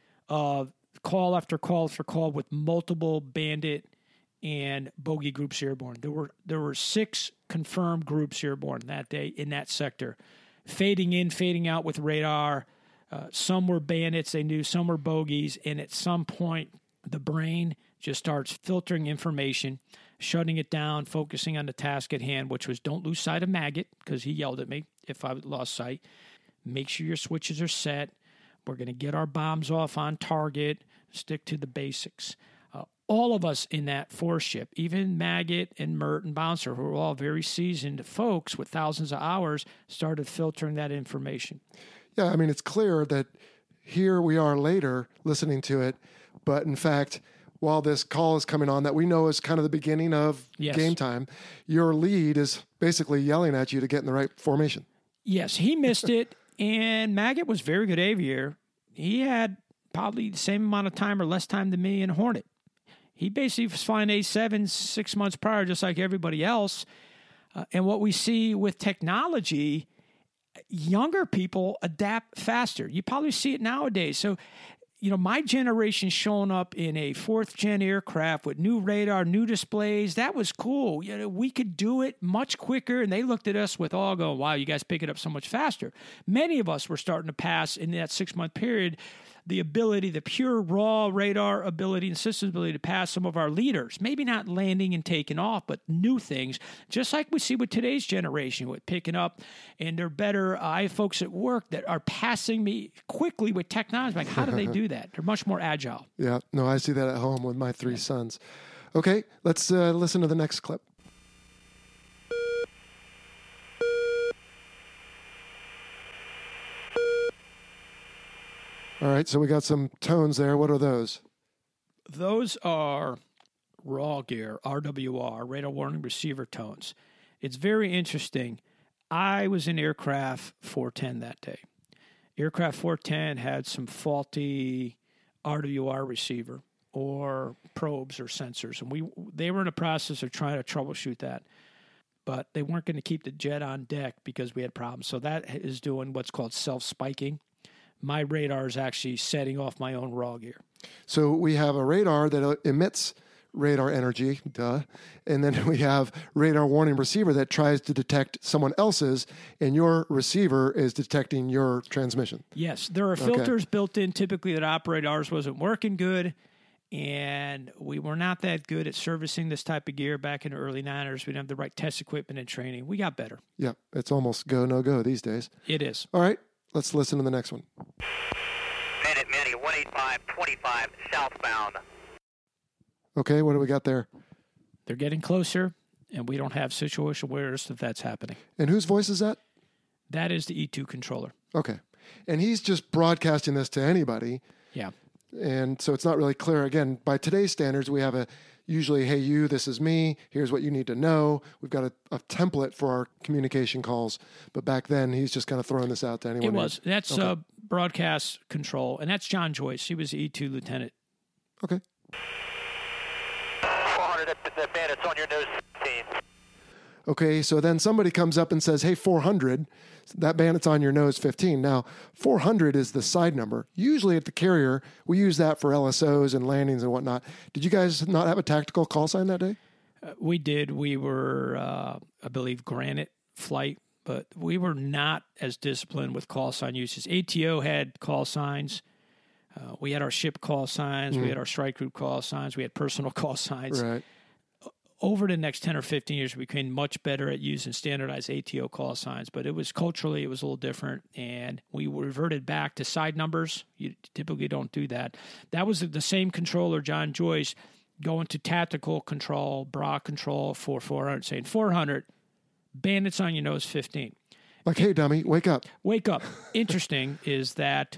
of call after call after call with multiple Bandit and bogey groups airborne. There were 6 confirmed groups airborne that day in that sector, fading in, fading out with radar. Some were bandits, they knew, some were bogeys, and at some point the brain just starts filtering information, shutting it down, focusing on the task at hand, which was don't lose sight of Maggot, because he yelled at me if I lost sight. Make sure your switches are set. We're going to get our bombs off on target, stick to the basics. All of us in that force ship, even Maggot and Mert and Bouncer, who were all very seasoned folks with thousands of hours, started filtering that information. Yeah, I mean, it's clear that here we are later listening to it, but in fact, while this call is coming on that we know is kind of the beginning of game time, your lead is basically yelling at you to get in the right formation. Yes, he missed it, and Maggot was a very good aviator. He had probably the same amount of time or less time than me in Hornet. He basically was flying A7 6 months prior, just like everybody else. And what we see with technology, younger people adapt faster. You probably see it nowadays. So, my generation showing up in a 4th-gen aircraft with new radar, new displays, that was cool. We could do it much quicker, and they looked at us with awe going, wow, you guys pick it up so much faster. Many of us were starting to pass in that 6-month period the ability, the pure raw radar ability and systems ability to pass some of our leaders, maybe not landing and taking off, but new things, just like we see with today's generation with picking up. And they're better. I have folks at work that are passing me quickly with technology. Like, how do they do that? They're much more agile. Yeah, no, I see that at home with my 3 sons. Okay, let's listen to the next clip. All right, so we got some tones there. What are those? Those are raw gear, RWR, radar warning receiver tones. It's very interesting. I was in aircraft 410 that day. Aircraft 410 had some faulty RWR receiver or probes or sensors, and they were in the process of trying to troubleshoot that. But they weren't going to keep the jet on deck because we had problems. So that is doing what's called self-spiking. My radar is actually setting off my own raw gear. So we have a radar that emits radar energy, and then we have radar warning receiver that tries to detect someone else's, and your receiver is detecting your transmission. Yes, there are filters built in typically that operate. Ours wasn't working good, and we were not that good at servicing this type of gear back in the early 90s. We didn't have the right test equipment and training. We got better. Yeah, it's almost go, no go these days. It is. All right. Let's listen to the next one. Bandit Manny 185-25 southbound. Okay, what do we got there? They're getting closer, and we don't have situational awareness that that's happening. And whose voice is that? That is the E2 controller. Okay. And he's just broadcasting this to anybody. Yeah. And so it's not really clear. Again, by today's standards, we have usually, hey, you, this is me. Here's what you need to know. We've got a template for our communication calls. But back then, he's just kind of throwing this out to anyone. It was. That's broadcast control. And that's John Joyce. He was the E2 lieutenant. Okay. 400, the bandits on your nose 16. Okay, so then somebody comes up and says, hey, 400, that bandit's on your nose 15. Now, 400 is the side number. Usually at the carrier, we use that for LSOs and landings and whatnot. Did you guys not have a tactical call sign that day? We did. We were, I believe, Granite Flight, but we were not as disciplined with call sign uses. ATO had call signs. We had our ship call signs. We had our strike group call signs. We had personal call signs. Right. Over the next 10 or 15 years, we became much better at using standardized ATO call signs, but it was culturally, it was a little different, and we reverted back to side numbers. You typically don't do that. That was the same controller, John Joyce, going to tactical control, bra control for 400, saying 400, bandits on your nose 15. Like, hey, dummy, wake up. Wake up. Interesting is that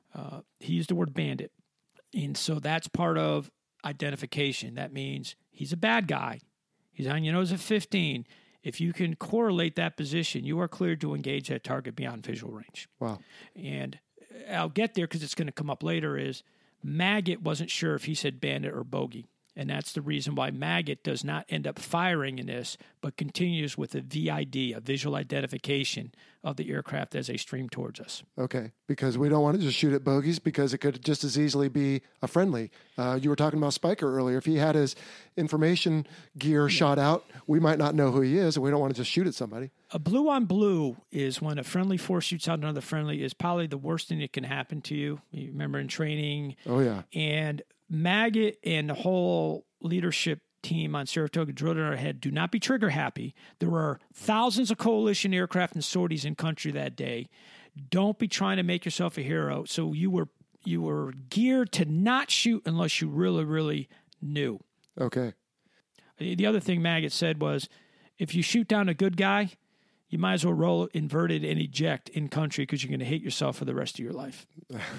he used the word bandit, and so that's part of identification. That means he's a bad guy. He's on your nose at 15. If you can correlate that position, you are cleared to engage that target beyond visual range. Wow. And I'll get there because it's going to come up later is Maggot wasn't sure if he said bandit or bogey. And that's the reason why Maggot does not end up firing in this, but continues with a VID, a visual identification of the aircraft as they stream towards us. Okay, because we don't want to just shoot at bogeys because it could just as easily be a friendly. You were talking about Spiker earlier. If he had his information gear shot out, we might not know who he is, and we don't want to just shoot at somebody. A blue on blue is when a friendly force shoots out another friendly is probably the worst thing that can happen to you. You remember in training. Oh, yeah. And Maggot and the whole leadership team on Saratoga drilled in our head, do not be trigger happy. There were thousands of coalition aircraft and sorties in country that day. Don't be trying to make yourself a hero. So you were geared to not shoot unless you really, really knew. Okay. The other thing Maggot said was, if you shoot down a good guy, you might as well roll inverted and eject in country because you're going to hate yourself for the rest of your life.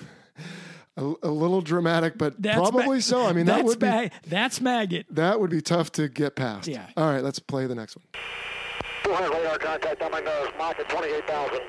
A little dramatic, but probably so. I mean, that's Maggot. That would be tough to get past. Yeah. All right, let's play the next one. 200 radar contact on my nose, Mach at 28,000.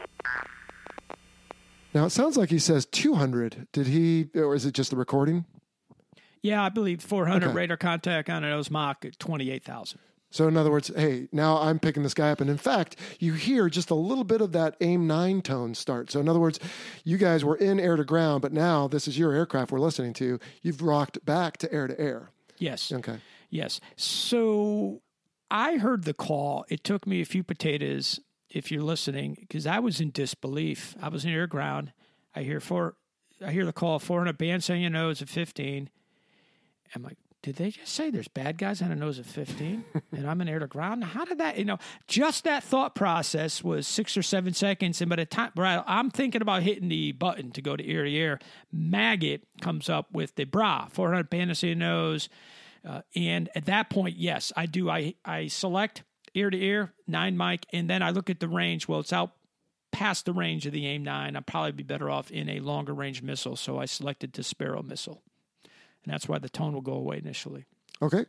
Now, it sounds like he says 200. Did he, or is it just the recording? Yeah, I believe 400 Okay. Radar contact on a nose Mach at 28,000. So in other words, hey, now I'm picking this guy up. And in fact, you hear just a little bit of that AIM-9 tone start. So in other words, you guys were in air to ground, but now this is your aircraft we're listening to. You've rocked back to air. Yes. Okay. Yes. So I heard the call. It took me a few potatoes, if you're listening, because I was in disbelief. I was in air ground. I hear the call, 400 band saying your nose at 15. I'm like, did they just say there's bad guys on a nose at 15 and I'm in air to ground? How did that, just that thought process was 6 or 7 seconds. And by the time I'm thinking about hitting the button to go to air, Maggot comes up with the bra, 400 Panacea nose. And at that point, yes, I do. I select air to air, 9 mic, and then I look at the range. Well, it's out past the range of the AIM-9. I'd probably be better off in a longer range missile. So I selected the Sparrow missile. And that's why the tone will go away initially. Okay.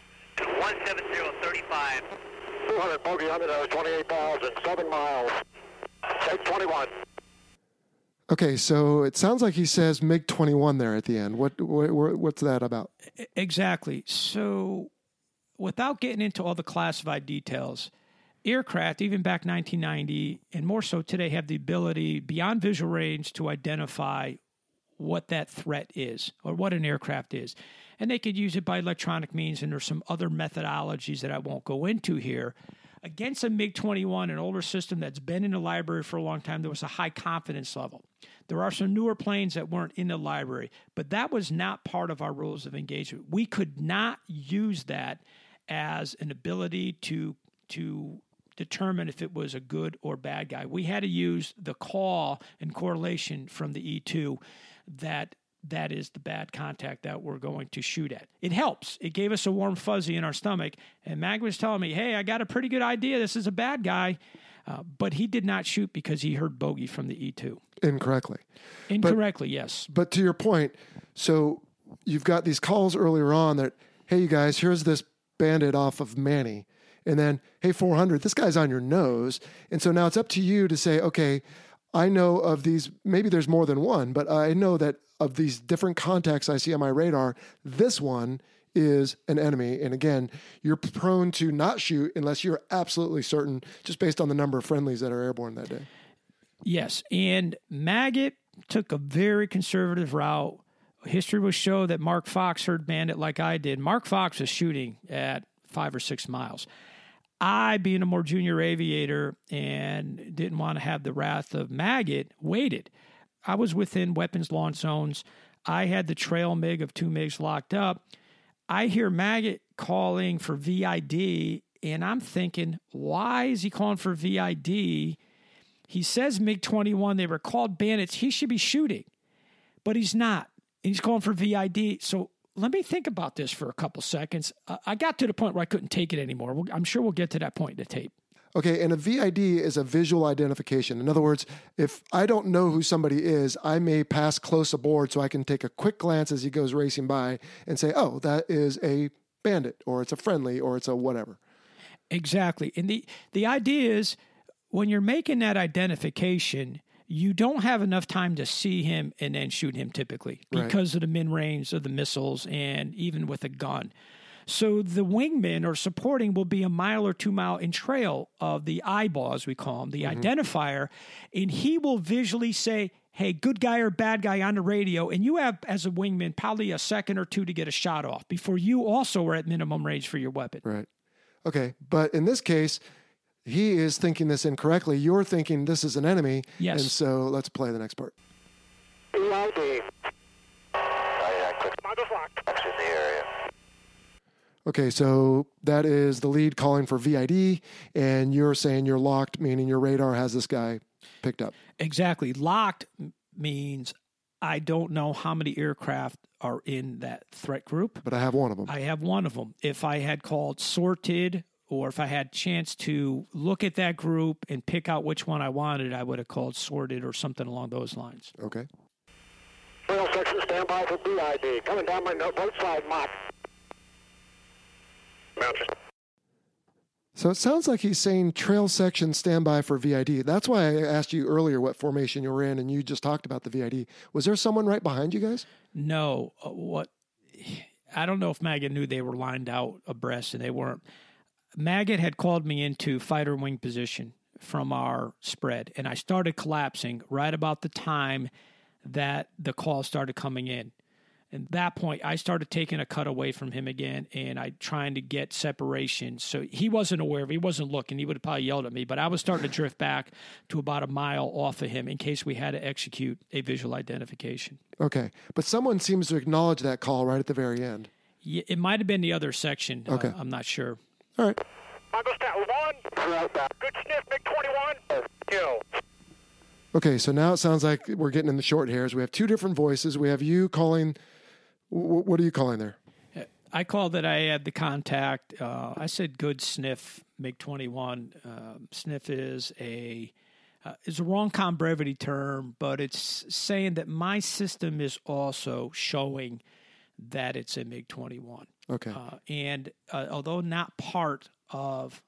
17035. 200 bogey on the nose, 28,000, 7 miles. Take 21. Okay, so it sounds like he says MiG-21 there at the end. What's that about? Exactly. So without getting into all the classified details, aircraft, even back 1990, and more so today, have the ability beyond visual range to identify what that threat is or what an aircraft is. And they could use it by electronic means, and there's some other methodologies that I won't go into here. Against a MiG-21, an older system that's been in the library for a long time, there was a high confidence level. There are some newer planes that weren't in the library, but that was not part of our rules of engagement. We could not use that as an ability to determine if it was a good or bad guy. We had to use the call and correlation from the E2 that is the bad contact that we're going to shoot at. It helps. It gave us a warm fuzzy in our stomach. And Mag was telling me, hey, I got a pretty good idea. This is a bad guy. But he did not shoot because he heard bogey from the E2. Incorrectly, Yes. But to your point, so you've got these calls earlier on that, hey, you guys, here's this bandit off of Manny. And then, hey, 400, this guy's on your nose. And so now it's up to you to say, okay, I know of these, maybe there's more than one, but I know that of these different contacts I see on my radar, this one is an enemy. And again, you're prone to not shoot unless you're absolutely certain, just based on the number of friendlies that are airborne that day. Yes, and Maggot took a very conservative route. History will show that Mark Fox heard Bandit like I did. Mark Fox was shooting at 5 or 6 miles. I, being a more junior aviator and didn't want to have the wrath of Maggot, waited. I was within weapons launch zones. I had the trail MiG of 2 MiGs locked up. I hear Maggot calling for VID, and I'm thinking, why is he calling for VID? He says MiG-21, they were called bandits. He should be shooting, but he's not. He's calling for VID. So let me think about this for a couple seconds. I got to the point where I couldn't take it anymore. I'm sure we'll get to that point in the tape. Okay, and a VID is a visual identification. In other words, if I don't know who somebody is, I may pass close aboard so I can take a quick glance as he goes racing by and say, oh, that is a bandit, or it's a friendly, or it's a whatever. Exactly. And the idea is when you're making that identification, you don't have enough time to see him and then shoot him typically because of the min-range of the missiles and even with a gun. So the wingman or supporting will be a mile or 2 mile in trail of the eyeball, as we call him, the identifier, and he will visually say, hey, good guy or bad guy on the radio, and you have, as a wingman, probably a second or two to get a shot off before you also are at minimum range for your weapon. Right. Okay, but in this case, he is thinking this incorrectly. You're thinking this is an enemy. Yes. And so let's play the next part. VID. Okay, so that is the lead calling for VID, and you're saying you're locked, meaning your radar has this guy picked up. Exactly. Locked means I don't know how many aircraft are in that threat group. But I have one of them. I have one of them. If I had called sorted, or if I had chance to look at that group and pick out which one I wanted, I would have called sorted or something along those lines. Okay. Trail section, stand by for VID. Coming down my both side, Mach. So it sounds like he's saying trail section standby for VID. That's why I asked you earlier what formation you were in, and you just talked about the VID. Was there someone right behind you guys? No. I don't know if Maggot knew they were lined out abreast, and they weren't. Maggot had called me into fighter wing position from our spread, and I started collapsing right about the time that the call started coming in. At that point, I started taking a cut away from him again, and I trying to get separation. So he wasn't aware of it. He wasn't looking. He would have probably yelled at me, but I was starting to drift back to about a mile off of him in case we had to execute a visual identification. Okay. But someone seems to acknowledge that call right at the very end. Yeah, it might have been the other section. Okay. I'm not sure. All right. Mongo stat 1. Good sniff, MiG-21. Kill. Okay, so now it sounds like we're getting in the short hairs. We have two different voices. We have you calling. What are you calling there? I called that I had the contact. I said good sniff, MiG-21. Sniff is a wrong com brevity term, but it's saying that my system is also showing that it's a MiG-21. Okay. And although not part of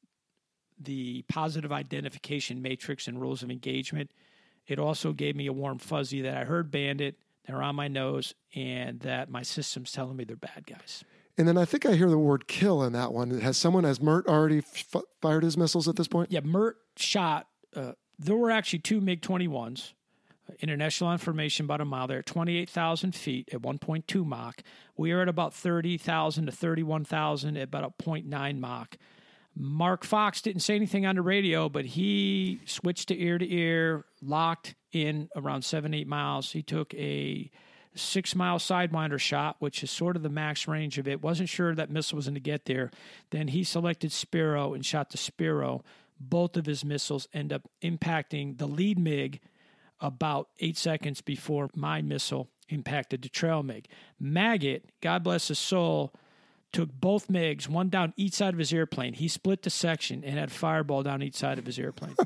the positive identification matrix and rules of engagement, it also gave me a warm fuzzy that I heard bandit, they're on my nose, and that my system's telling me they're bad guys. And then I think I hear the word kill in that one. Has Mert already fired his missiles at this point? Yeah, Mert shot. There were actually 2 MiG-21s. International information about a mile. They're at 28,000 feet at 1.2 Mach. We are at about 30,000 to 31,000 at about a 0.9 Mach. Mark Fox didn't say anything on the radio, but he switched to ear, locked in around 7-8 miles. He took a 6-mile Sidewinder shot, which is sort of the max range of it. Wasn't sure that missile was going to get there. Then he selected Spiro and shot the Spiro. Both of his missiles end up impacting the lead MiG about 8 seconds before my missile impacted the trail MiG. Maggot, God bless his soul, took both MiGs, one down each side of his airplane. He split the section and had fireball down each side of his airplane.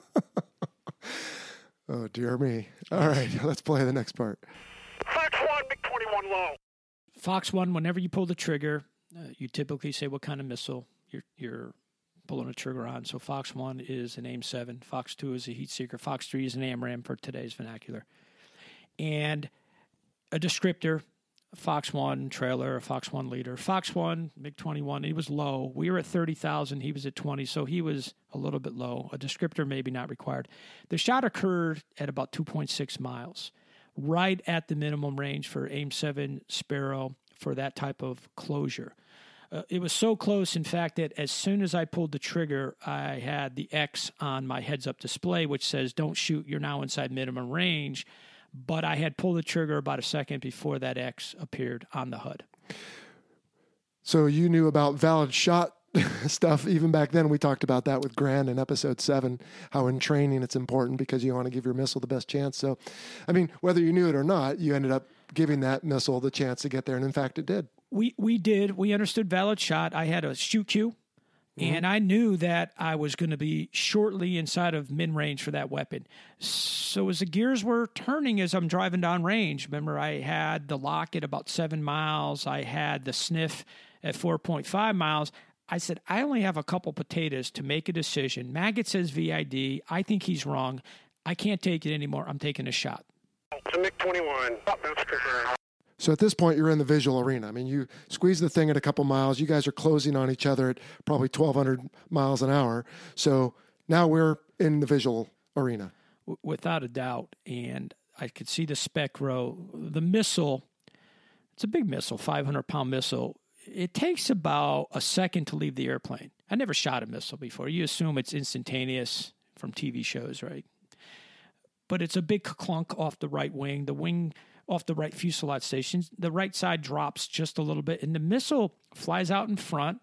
Oh, dear me. All right, let's play the next part. Fox 1, MiG-21 low. Fox 1, whenever you pull the trigger, you typically say what kind of missile you're pulling a trigger on. So Fox 1 is an AIM-7. Fox 2 is a heat seeker. Fox 3 is an AMRAAM for today's vernacular. And a descriptor, Fox 1 trailer, Fox 1 leader. Fox 1, MiG-21, he was low. We were at 30,000. He was at 20, so he was a little bit low. A descriptor maybe not required. The shot occurred at about 2.6 miles, right at the minimum range for AIM-7 Sparrow for that type of closure. It was so close, in fact, that as soon as I pulled the trigger, I had the X on my heads-up display, which says, don't shoot, you're now inside minimum range. But I had pulled the trigger about a second before that X appeared on the HUD. So you knew about valid shot stuff even back then. We talked about that with Grant in episode 7, how in training it's important because you want to give your missile the best chance. So, I mean, whether you knew it or not, you ended up giving that missile the chance to get there. And in fact, it did. We did. We understood valid shot. I had a shoot cue. And I knew that I was going to be shortly inside of min-range for that weapon. So as the gears were turning as I'm driving down range, remember I had the lock at about 7 miles. I had the sniff at 4.5 miles. I said, I only have a couple potatoes to make a decision. Maggott says VID. I think he's wrong. I can't take it anymore. I'm taking a shot. It's a MiG-21. That's confirmed. So at this point, you're in the visual arena. I mean, you squeeze the thing at a couple miles. You guys are closing on each other at probably 1,200 miles an hour. So now we're in the visual arena. Without a doubt. And I could see the spec row. The missile, it's a big missile, 500-pound missile. It takes about a second to leave the airplane. I never shot a missile before. You assume it's instantaneous from TV shows, right? But it's a big clunk off the right wing. The wing off the right fuselage station. The right side drops just a little bit, and the missile flies out in front,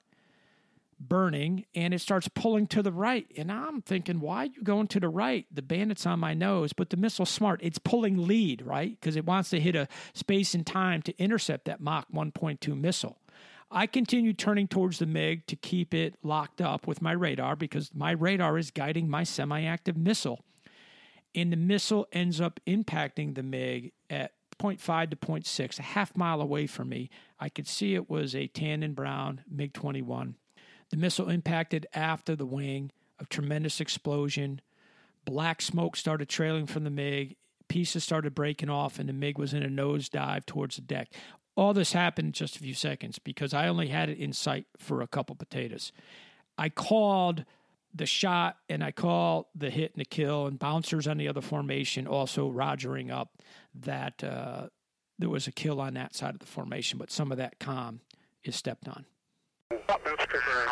burning, and it starts pulling to the right. And I'm thinking, why are you going to the right? The Bandit's on my nose, but the missile's smart. It's pulling lead, right? Because it wants to hit a space and time to intercept that Mach 1.2 missile. I continue turning towards the MiG to keep it locked up with my radar because my radar is guiding my semi-active missile. And the missile ends up impacting the MiG at 0.5 to 0.6, a half mile away from me. I could see it was a tan and brown MiG-21. The missile impacted after the wing, a tremendous explosion. Black smoke started trailing from the MiG. Pieces started breaking off, and the MiG was in a nosedive towards the deck. All this happened in just a few seconds because I only had it in sight for a couple potatoes. I called the shot, and I called the hit and the kill, and bouncers on the other formation also rogering up that there was a kill on that side of the formation, but some of that comm is stepped on. That's confirmed.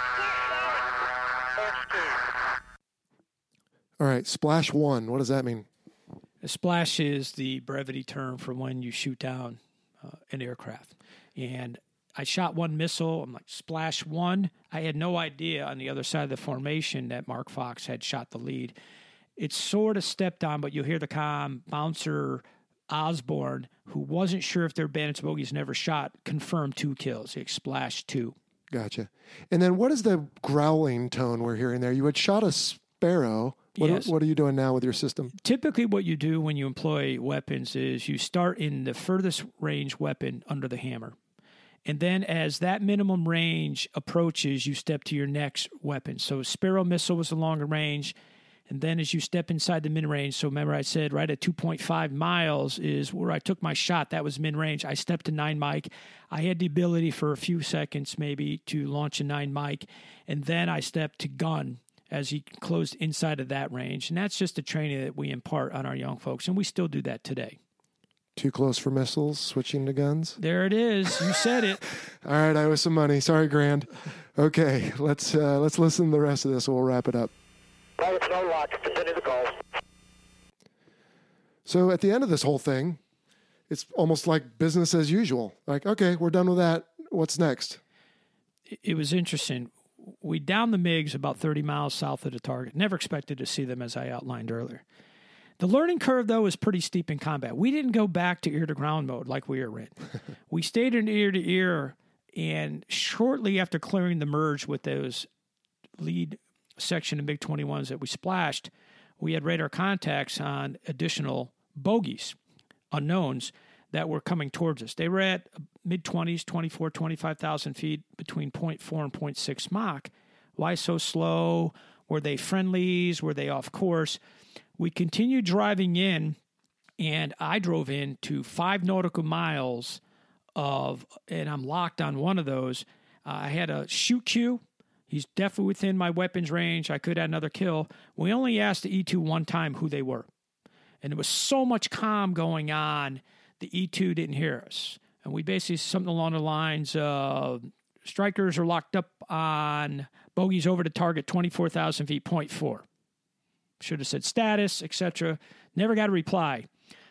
All right, splash 1. What does that mean? A splash is the brevity term for when you shoot down an aircraft. And I shot one missile. I'm like, splash 1. I had no idea on the other side of the formation that Mark Fox had shot the lead. It's sort of stepped on, but you'll hear the comm bouncer Osborne, who wasn't sure if their Bandits bogeys never shot, confirmed 2 kills. It splashed 2. Gotcha. And then what is the growling tone we're hearing there? You had shot a Sparrow. Yes. What are you doing now with your system? Typically what you do when you employ weapons is you start in the furthest range weapon under the hammer. And then as that minimum range approaches, you step to your next weapon. So Sparrow missile was the longer range. And then as you step inside the mid-range, so remember I said right at 2.5 miles is where I took my shot. That was mid-range. I stepped to 9 mic. I had the ability for a few seconds maybe to launch a 9 mic. And then I stepped to gun as he closed inside of that range. And that's just the training that we impart on our young folks. And we still do that today. Too close for missiles, switching to guns? There it is. You said it. All right, I owe some money. Sorry, Grand. Okay, let's listen to the rest of this and we'll wrap it up. Pilots no lock. Continue the call. So at the end of this whole thing, it's almost like business as usual. Like, okay, we're done with that. What's next? It was interesting. We downed the MiGs about 30 miles south of the target. Never expected to see them, as I outlined earlier. The learning curve, though, was pretty steep in combat. We didn't go back to ear-to-ground mode like we were in. We stayed in ear-to-ear, and shortly after clearing the merge with those lead section of MiG-21s that we splashed, we had radar contacts on additional bogeys, unknowns, that were coming towards us. They were at mid-20s, 24, 25,000 feet between 0.4 and 0.6 Mach. Why so slow? Were they friendlies? Were they off course? We continued driving in, and I drove in to 5 nautical miles and I'm locked on one of those. I had a shoot cue. He's definitely within my weapons range. I could add another kill. We only asked the E2 one time who they were. And there was so much comm going on, the E2 didn't hear us. And we basically said something along the lines of, strikers are locked up on bogeys over the target 24,000 feet, 0.4. Should have said status, etc. Never got a reply.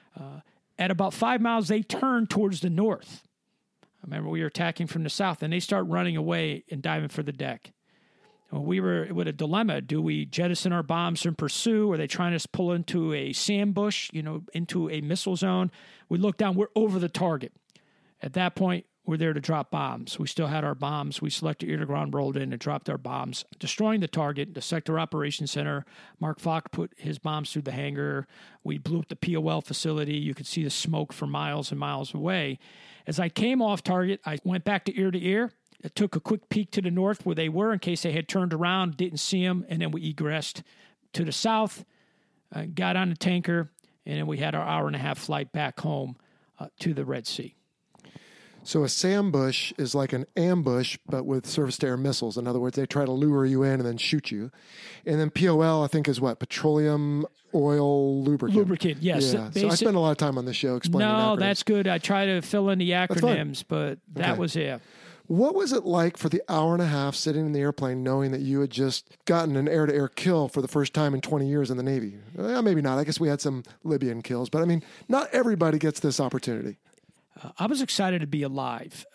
At about 5 miles, they turned towards the north. I remember we were attacking from the south, and they start running away and diving for the deck. We were with a dilemma. Do we jettison our bombs and pursue? Are they trying to pull into a sand bush, into a missile zone? We look down. We're over the target. At that point, we're there to drop bombs. We still had our bombs. We selected air to ground, rolled in, and dropped our bombs, destroying the target, the Sector Operations Center. Mark Falk put his bombs through the hangar. We blew up the POL facility. You could see the smoke for miles and miles away. As I came off target, I went back to ear. I took a quick peek to the north where they were in case they had turned around, didn't see them, and then we egressed to the south, got on the tanker, and then we had our hour-and-a-half flight back home to the Red Sea. So a sand bush is like an ambush, but with surface-to-air missiles. In other words, they try to lure you in and then shoot you. And then POL, I think, is what? Petroleum Oil Lubricant. Lubricant, yes. Yeah. So I spend a lot of time on this show explaining No, acronyms. that's good. I try to fill in the acronyms, but that was it. What was it like for the hour and a half sitting in the airplane knowing that you had just gotten an air-to-air kill for the first time in 20 years in the Navy? Well, maybe not. I guess we had some Libyan kills. But, I mean, not everybody gets this opportunity. I was excited to be alive.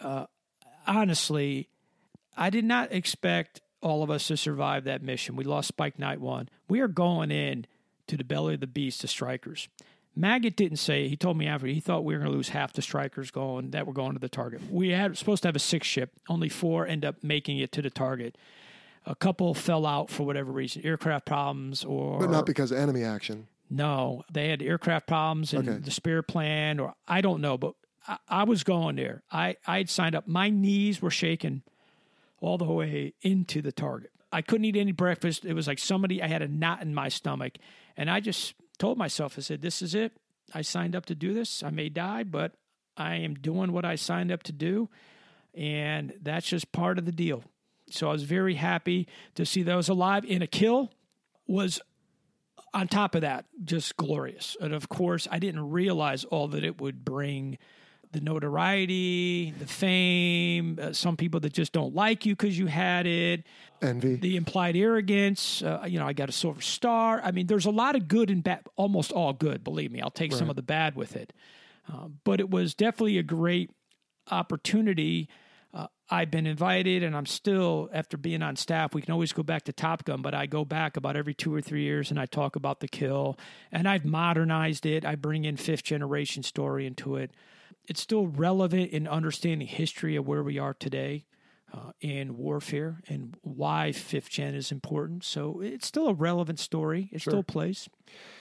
Honestly, I did not expect all of us to survive that mission. We lost Spike Night 1. We are going in to the belly of the beast, the strikers. Maggott didn't say, he told me after, he thought we were going to lose half the strikers that were going to the target. We had supposed to have a 6 ship. Only 4 end up making it to the target. A couple fell out for whatever reason, aircraft problems or... But not because of enemy action. No, they had aircraft problems and the spare plan, or I don't know, but I was going there. I had signed up. My knees were shaking all the way into the target. I couldn't eat any breakfast. It was like I had a knot in my stomach, and I just told myself, I said, this is it. I signed up to do this. I may die, but I am doing what I signed up to do, and that's just part of the deal. So I was very happy to see those alive. And a kill was, on top of that, just glorious. And, of course, I didn't realize all that it would bring, the notoriety, the fame, some people that just don't like you because you had it. Envy. The implied arrogance. I got a silver star. I mean, there's a lot of good and bad, almost all good, believe me. I'll take some of the bad with it. But it was definitely a great opportunity. I've been invited, and I'm still, after being on staff, we can always go back to Top Gun, but I go back about every 2 or 3 years, and I talk about the kill. And I've modernized it. I bring in 5th-generation story into it. It's still relevant in understanding history of where we are today in warfare and why 5th Gen is important. So it's still a relevant story. It still plays.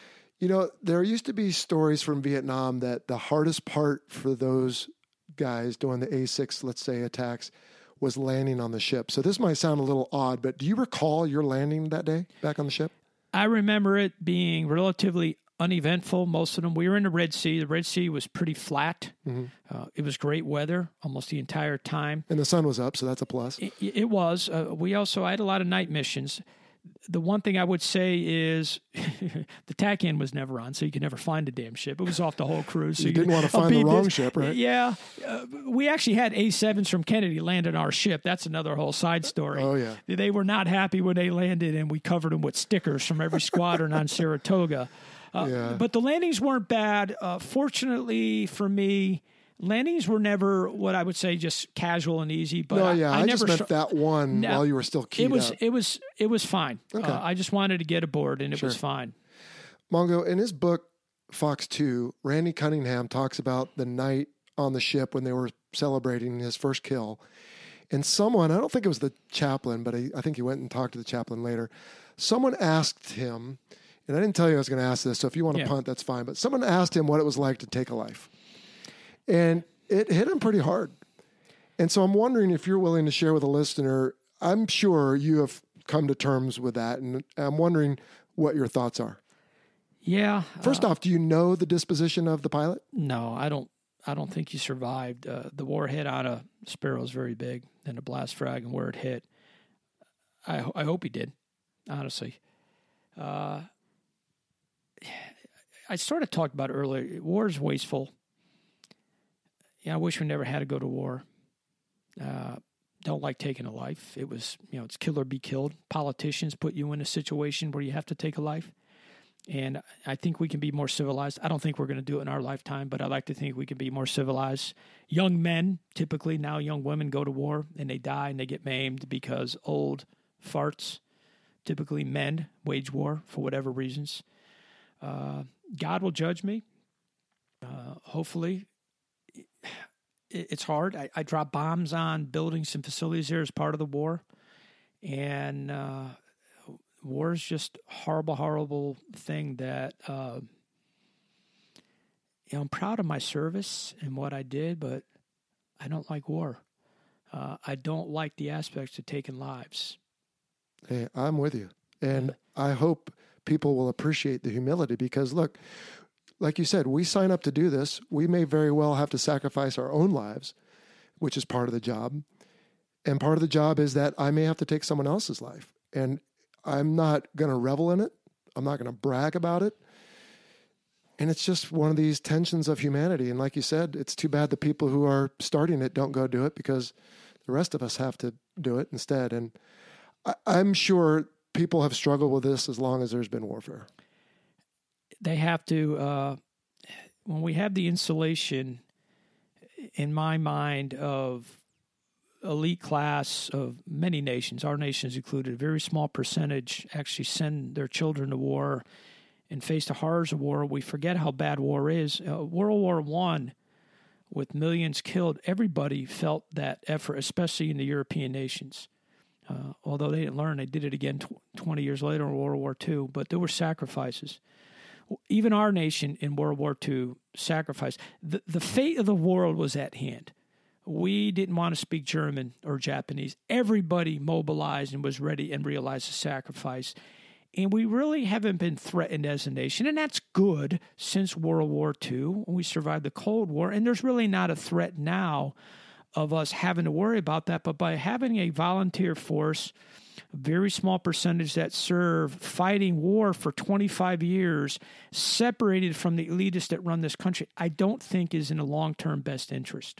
There used to be stories from Vietnam that the hardest part for those guys doing the A6, let's say, attacks was landing on the ship. So this might sound a little odd, but do you recall your landing that day back on the ship? I remember it being relatively uneventful, most of them. We were in the Red Sea. The Red Sea was pretty flat. Mm-hmm. It was great weather almost the entire time. And the sun was up, so that's a plus. It was. I had a lot of night missions. The one thing I would say is the TACAN was never on, so you could never find the damn ship. It was off the whole cruise. So you didn't want to find the wrong ship, right? Yeah. We actually had A7s from Kennedy land on our ship. That's another whole side story. Oh, yeah. They were not happy when they landed, and we covered them with stickers from every squadron on Saratoga. But the landings weren't bad. Fortunately for me, landings were never what I would say just casual and easy. But I just meant that one while you were still keyed up. It was fine. Okay. I just wanted to get aboard, and it was fine. Mongo, in his book, Fox 2, Randy Cunningham talks about the night on the ship when they were celebrating his first kill. And someone, I don't think it was the chaplain, but I think he went and talked to the chaplain later. Someone asked him, and I didn't tell you I was going to ask this, so if you want to punt, that's fine. But someone asked him what it was like to take a life. And it hit him pretty hard. And so I'm wondering if you're willing to share with a listener. I'm sure you have come to terms with that, and I'm wondering what your thoughts are. Yeah. First off, do you know the disposition of the pilot? No, I don't. I don't think he survived. The warhead on a Sparrow is very big, and a blast frag and where it hit. I hope he did, honestly. I sort of talked about it earlier. War is wasteful. Yeah, I wish we never had to go to war. Don't like taking a life. It was, it's kill or be killed. Politicians put you in a situation where you have to take a life. And I think we can be more civilized. I don't think we're going to do it in our lifetime, but I like to think we can be more civilized. Young men, typically now young women go to war and they die and they get maimed because old farts, typically men, wage war for whatever reasons. God will judge me. Hopefully. It's hard. I dropped bombs on buildings and facilities there as part of the war. And war is just a horrible, horrible thing that, I'm proud of my service and what I did, but I don't like war. I don't like the aspects of taking lives. Hey, I'm with you. And I hope people will appreciate the humility because, look, like you said, we sign up to do this. We may very well have to sacrifice our own lives, which is part of the job. And part of the job is that I may have to take someone else's life. And I'm not going to revel in it. I'm not going to brag about it. And it's just one of these tensions of humanity. And like you said, it's too bad the people who are starting it don't go do it because the rest of us have to do it instead. And I'm sure people have struggled with this as long as there's been warfare. They have to, when we have the insulation, in my mind, of elite class of many nations, our nations included, a very small percentage actually send their children to war and face the horrors of war. We forget how bad war is. World War I, with millions killed, everybody felt that effort, especially in the European nations. Although they didn't learn, they did it again 20 years later in World War II, but there were sacrifices. Even our nation in World War II sacrificed. The fate of the world was at hand. We didn't want to speak German or Japanese. Everybody mobilized and was ready and realized the sacrifice. And we really haven't been threatened as a nation, and that's good since World War II when we survived the Cold War. And there's really not a threat now of us having to worry about that. But by having a volunteer force, a very small percentage that serve fighting war for 25 years, separated from the elitists that run this country, I don't think is in the long-term best interest.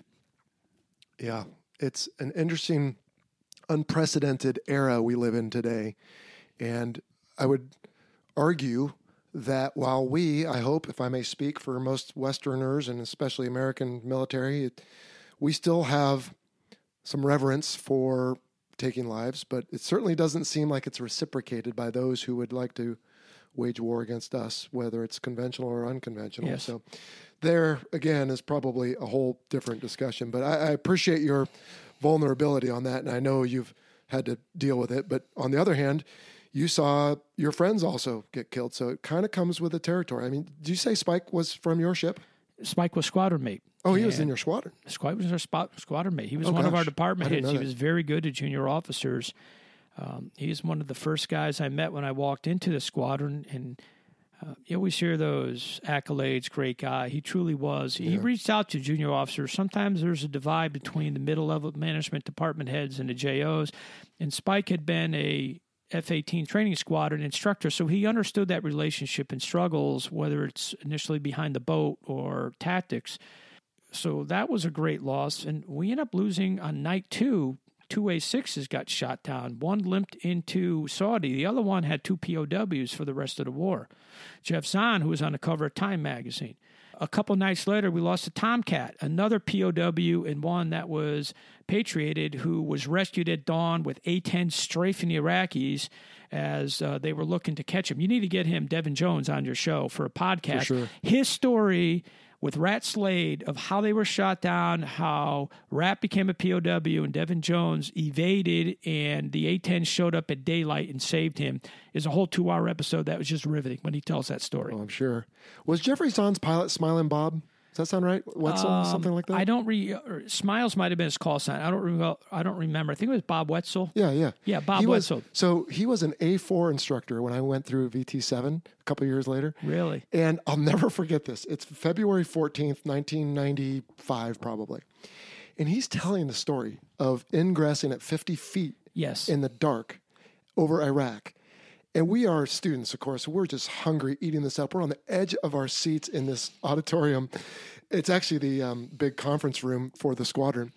Yeah, it's an interesting, unprecedented era we live in today. And I would argue that while I hope, if I may speak for most Westerners and especially American military, we still have some reverence for taking lives, but it certainly doesn't seem like it's reciprocated by those who would like to wage war against us, whether it's conventional or unconventional. Yes. So there, again, is probably a whole different discussion, but I appreciate your vulnerability on that, and I know you've had to deal with it, but on the other hand, you saw your friends also get killed, so it kind of comes with the territory. I mean, did you say Spike was from your ship? Spike was squadron mate. Oh, he was in your squadron. Spike was our squadron mate. He was one of our department heads. He was very good to junior officers. He's one of the first guys I met when I walked into the squadron, and you always hear those accolades, great guy. He truly was. He reached out to junior officers. Sometimes there's a divide between the middle-level management department heads and the JOs, and Spike had been a F-18 training squadron instructor, so he understood that relationship and struggles, whether it's initially behind the boat or tactics. So that was a great loss, and we ended up losing on night 2. 2 A6s got shot down. One limped into Saudi. The other one had 2 POWs for the rest of the war. Jeff Zahn, who was on the cover of Time magazine. A couple nights later, we lost a Tomcat, another POW, and one that was patriated, who was rescued at dawn with A-10 strafing the Iraqis as they were looking to catch him. You need to get him, Devin Jones, on your show for a podcast. For sure. His story with Rat Slade of how they were shot down, how Rat became a POW and Devin Jones evaded and the A-10 showed up at daylight and saved him, is a whole 2-hour episode that was just riveting when he tells that story. Oh, I'm sure. Was Jeffrey Zahn's pilot Smiling Bob? Does that sound right? Wetzel, something like that? I don't Smiles might have been his call sign. I don't remember. I think it was Bob Wetzel. Yeah. Yeah, Bob Wetzel. So he was an A4 instructor when I went through VT7 a couple of years later. Really? And I'll never forget this. It's February 14th, 1995, probably. And he's telling the story of ingressing at 50 feet in the dark over Iraq. And we are students, of course. We're just hungry, eating this up. We're on the edge of our seats in this auditorium. It's actually the big conference room for the squadron.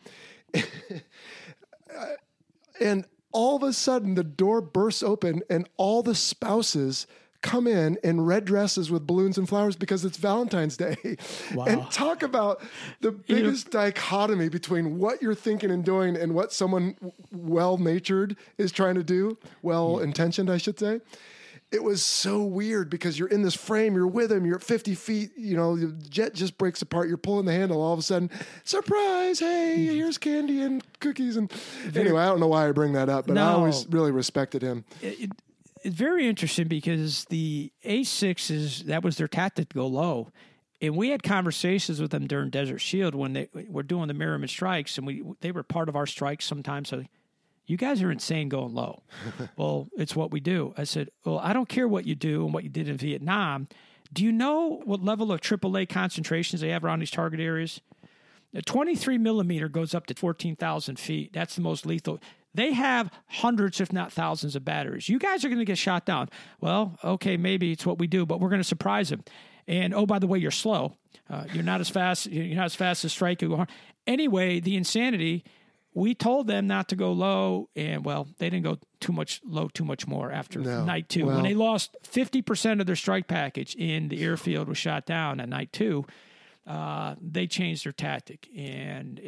And all of a sudden, the door bursts open, and all the spouses come in red dresses with balloons and flowers because it's Valentine's Day. Wow. And talk about the biggest dichotomy between what you're thinking and doing and what someone well-natured is trying to do, well-intentioned, I should say. It was so weird because you're in this frame, you're with him, you're at 50 feet, the jet just breaks apart, you're pulling the handle, all of a sudden, surprise, hey, here's candy and cookies. And anyway, I don't know why I bring that up, but I always really respected him. It's very interesting because the A6s, that was their tactic to go low. And we had conversations with them during Desert Shield when they were doing the Merriman strikes, and they were part of our strikes sometimes. So, you guys are insane going low. Well, it's what we do. I said, well, I don't care what you do and what you did in Vietnam. Do you know what level of AAA concentrations they have around these target areas? A 23 millimeter goes up to 14,000 feet. That's the most lethal. They have hundreds, if not thousands, of batteries. You guys are going to get shot down. Well, okay, maybe it's what we do, but we're going to surprise them. And, oh, by the way, you're slow. You're not as fast. You're not as fast as Strike. Anyway, the insanity, we told them not to go low, and, well, they didn't go too much more after night two. When they lost 50% of their strike package in the airfield was shot down at night two, they changed their tactic. And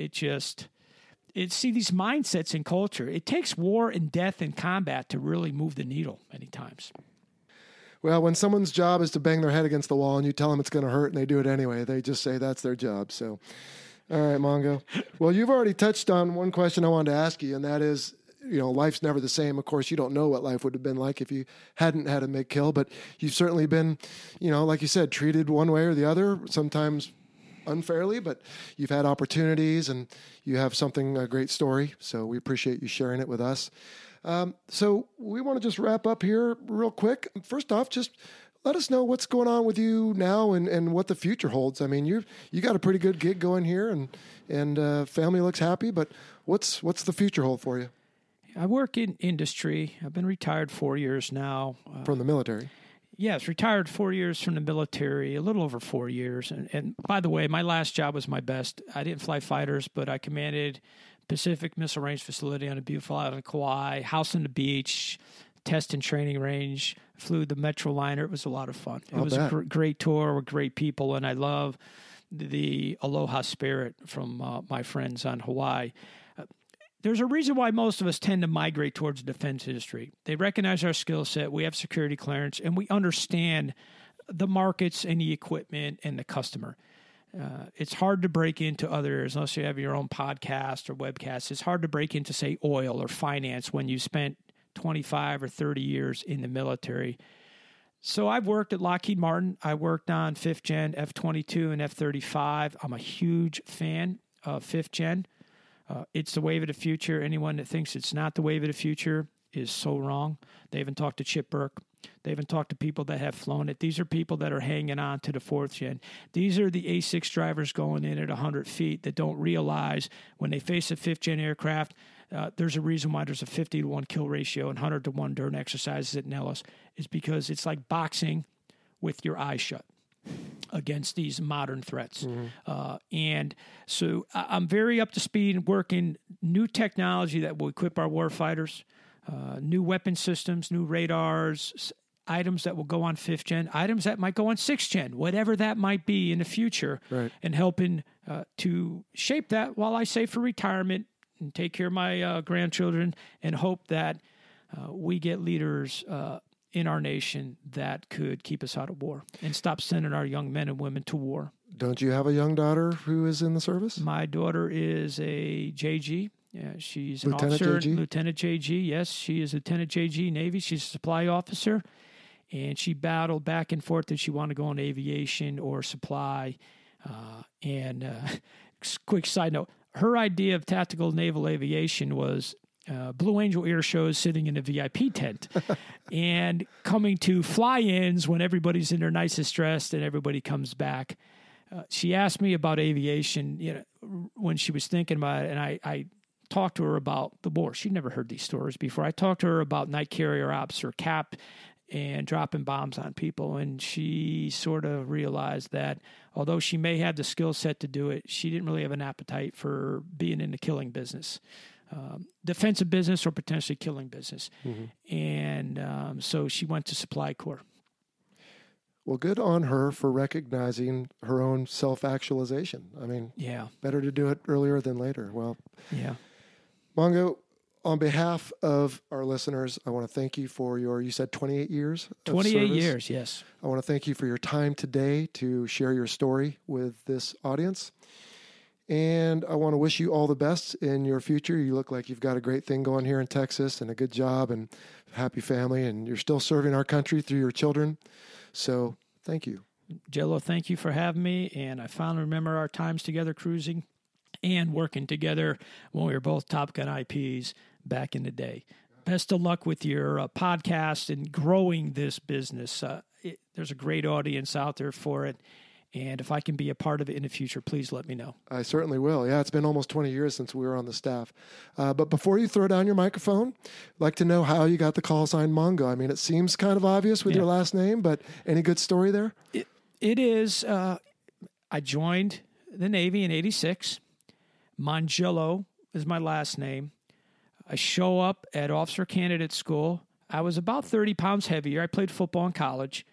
see these mindsets in culture. It takes war and death and combat to really move the needle many times. Well, when someone's job is to bang their head against the wall and you tell them it's going to hurt and they do it anyway, they just say that's their job. So, all right, Mongo. Well, you've already touched on one question I wanted to ask you, and that is, life's never the same. Of course, you don't know what life would have been like if you hadn't had a MiG kill, but you've certainly been, like you said, treated one way or the other, sometimes unfairly, but you've had opportunities and you have a great story. So we appreciate you sharing it with us. So we want to just wrap up here real quick. First off, just let us know what's going on with you now and what the future holds. I mean, you got a pretty good gig going here and family looks happy, but what's the future hold for you? I work in industry. I've been retired 4 years now. From the military? Yes, retired 4 years from the military, a little over 4 years. And by the way, my last job was my best. I didn't fly fighters, but I commanded Pacific Missile Range Facility on a beautiful island of Kauai, house on the beach, test and training range, flew the Metroliner. It was a lot of fun. It was a great tour with great people, and I love the aloha spirit from my friends on Hawaii. There's a reason why most of us tend to migrate towards the defense industry. They recognize our skill set, we have security clearance, and we understand the markets and the equipment and the customer. It's hard to break into other areas unless you have your own podcast or webcast. It's hard to break into, say, oil or finance when you spent 25 or 30 years in the military. So I've worked at Lockheed Martin. I worked on 5th Gen, F-22, and F-35. I'm a huge fan of 5th Gen. It's the wave of the future. Anyone that thinks it's not the wave of the future is so wrong. They haven't talked to Chip Burke. They haven't talked to people that have flown it. These are people that are hanging on to the 4th Gen. These are the A6 drivers going in at 100 feet that don't realize when they face a 5th Gen aircraft, there's a reason why there's a 50-to-1 kill ratio and 100-to-1 during exercises at Nellis. Is because it's like boxing with your eyes shut against these modern threats. Mm-hmm. And so I'm very up to speed working new technology that will equip our warfighters, new weapon systems, new radars, items that will go on 5th Gen, items that might go on 6th Gen, whatever that might be in the future, right. And helping to shape that while I save for retirement and take care of my grandchildren and hope that we get leaders in our nation that could keep us out of war and stop sending our young men and women to war. Don't you have a young daughter who is in the service? My daughter is a JG. Yeah, she's an Lieutenant officer, JG? Lieutenant JG. Yes, she is Lieutenant JG Navy. She's a supply officer, and she battled back and forth if she wanted to go in aviation or supply. Quick side note, her idea of tactical naval aviation was Blue Angel air shows sitting in a VIP tent and coming to fly-ins when everybody's in their nicest dress and everybody comes back. She asked me about aviation, when she was thinking about it, and I talked to her about the war. She'd never heard these stories before. I talked to her about night carrier ops or CAP and dropping bombs on people, and she sort of realized that although she may have the skill set to do it, she didn't really have an appetite for being in the killing business. Defensive business or potentially killing business. Mm-hmm. And so she went to Supply Corps. Well, good on her for recognizing her own self-actualization. I mean, better to do it earlier than later. Well, Mongo, on behalf of our listeners, I want to thank you for you said 28 years of 28 service. years, yes. I want to thank you for your time today to share your story with this audience. And I want to wish you all the best in your future. You look like you've got a great thing going here in Texas and a good job and happy family, and you're still serving our country through your children. So thank you. Jello, thank you for having me. And I finally remember our times together cruising and working together when we were both Top Gun IPs back in the day. Best of luck with your podcast and growing this business. There's a great audience out there for it. And if I can be a part of it in the future, please let me know. I certainly will. Yeah, it's been almost 20 years since we were on the staff. But before you throw down your microphone, I'd like to know how you got the call sign Mongo. I mean, it seems kind of obvious with your last name, but any good story there? It is. I joined the Navy in 86. Mongello is my last name. I show up at officer candidate school. I was about 30 pounds heavier. I played football in college.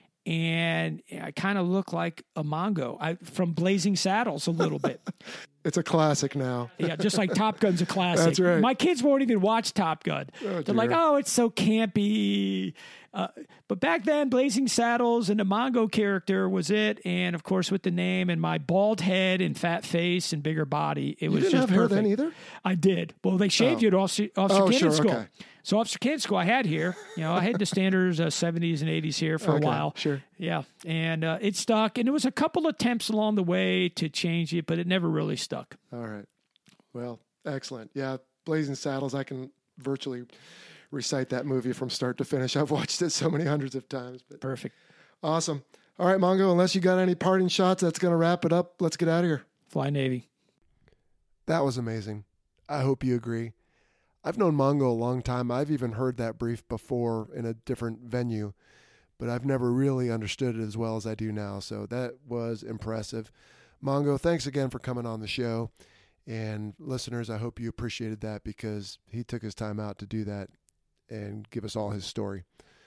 And I kind of look like a Mongo from Blazing Saddles a little bit. It's a classic now. Yeah, just like Top Gun's a classic. That's right. My kids won't even watch Top Gun. They're like, oh, it's so campy. But back then, Blazing Saddles and the Mongo character was it. And, of course, with the name and my bald head and fat face and bigger body, it was just perfect. You didn't have hair then either? I did. Well, they shaved you at Officer Candidate School. Okay. So Officer Candidate School I had here. I had the standards 70s and 80s here for a while. Sure. Yeah. And it stuck. And there was a couple attempts along the way to change it, but it never really stuck. All right. Well, excellent. Yeah, Blazing Saddles, I can virtually recite that movie from start to finish. I've watched it so many hundreds of times. But perfect. Awesome. All right, Mongo, unless you got any parting shots, that's going to wrap it up. Let's get out of here. Fly Navy. That was amazing. I hope you agree. I've known Mongo a long time. I've even heard that brief before in a different venue, but I've never really understood it as well as I do now. So that was impressive. Mongo, thanks again for coming on the show. And listeners, I hope you appreciated that because he took his time out to do that and give us all his story.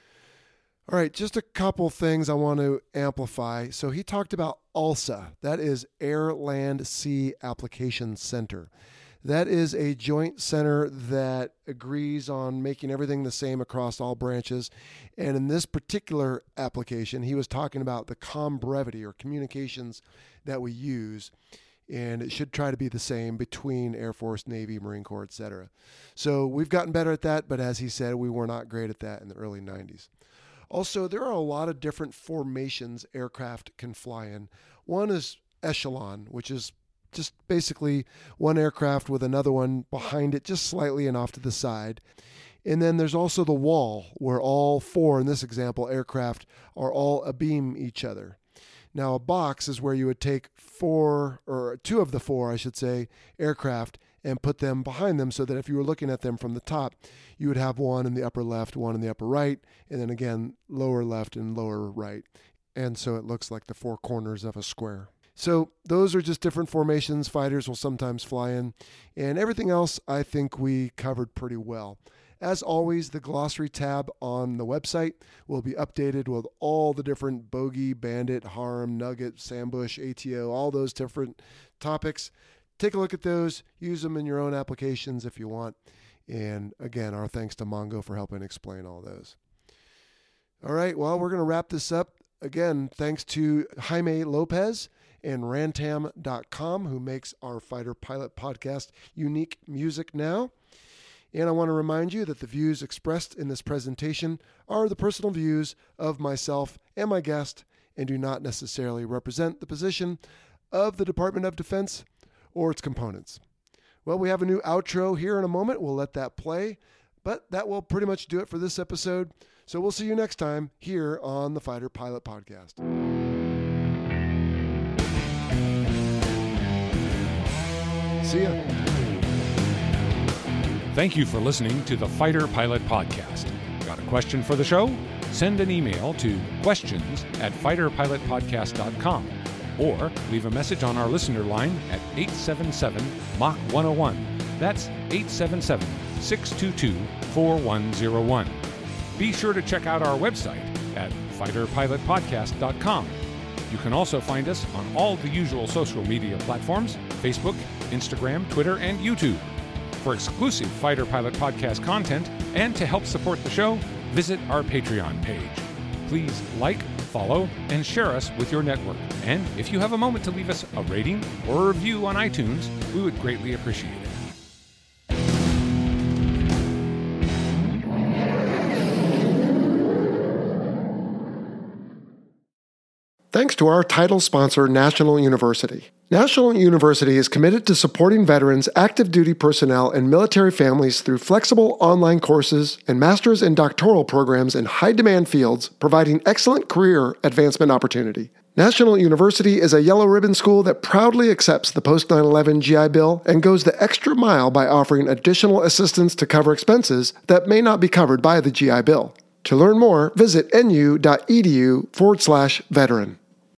All right, just a couple things I want to amplify. So he talked about ALSA. That is Air, Land, Sea Application Center. That is a joint center that agrees on making everything the same across all branches. And in this particular application, he was talking about the comm brevity or communications that we use. And it should try to be the same between Air Force, Navy, Marine Corps, etc. So we've gotten better at that, but as he said, we were not great at that in the early 90s. Also, there are a lot of different formations aircraft can fly in. One is echelon, which is just basically one aircraft with another one behind it, just slightly and off to the side. And then there's also the wall, where all four, in this example, aircraft are all abeam each other. Now, a box is where you would take two of the four, aircraft and put them behind them so that if you were looking at them from the top, you would have one in the upper left, one in the upper right, and then again, lower left and lower right. And so it looks like the four corners of a square. So those are just different formations fighters will sometimes fly in. And everything else, I think we covered pretty well. As always, the glossary tab on the website will be updated with all the different bogey, bandit, harm, nugget, sambush, ATO, all those different topics. Take a look at those. Use them in your own applications if you want. And again, our thanks to Mongo for helping explain all those. All right, well, we're going to wrap this up. Again, thanks to Jaime Lopez and Rantam.com, who makes our Fighter Pilot podcast Unique Music Now. And I want to remind you that the views expressed in this presentation are the personal views of myself and my guest and do not necessarily represent the position of the Department of Defense or its components. Well, we have a new outro here in a moment. We'll let that play, but that will pretty much do it for this episode. So we'll see you next time here on the Fighter Pilot Podcast. See ya. Thank you for listening to the Fighter Pilot Podcast. Got a question for the show? Send an email to questions@fighterpilotpodcast.com or leave a message on our listener line at 877-MACH-101. That's 877-622-4101. Be sure to check out our website at fighterpilotpodcast.com. You can also find us on all the usual social media platforms: Facebook, Instagram, Twitter, and YouTube. For exclusive Fighter Pilot Podcast content and to help support the show, visit our Patreon page. Please like, follow, and share us with your network. And if you have a moment to leave us a rating or a review on iTunes, we would greatly appreciate it. Thanks to our title sponsor, National University. National University is committed to supporting veterans, active duty personnel, and military families through flexible online courses and master's and doctoral programs in high-demand fields, providing excellent career advancement opportunity. National University is a yellow ribbon school that proudly accepts the post-9/11 GI Bill and goes the extra mile by offering additional assistance to cover expenses that may not be covered by the GI Bill. To learn more, visit nu.edu/veteran.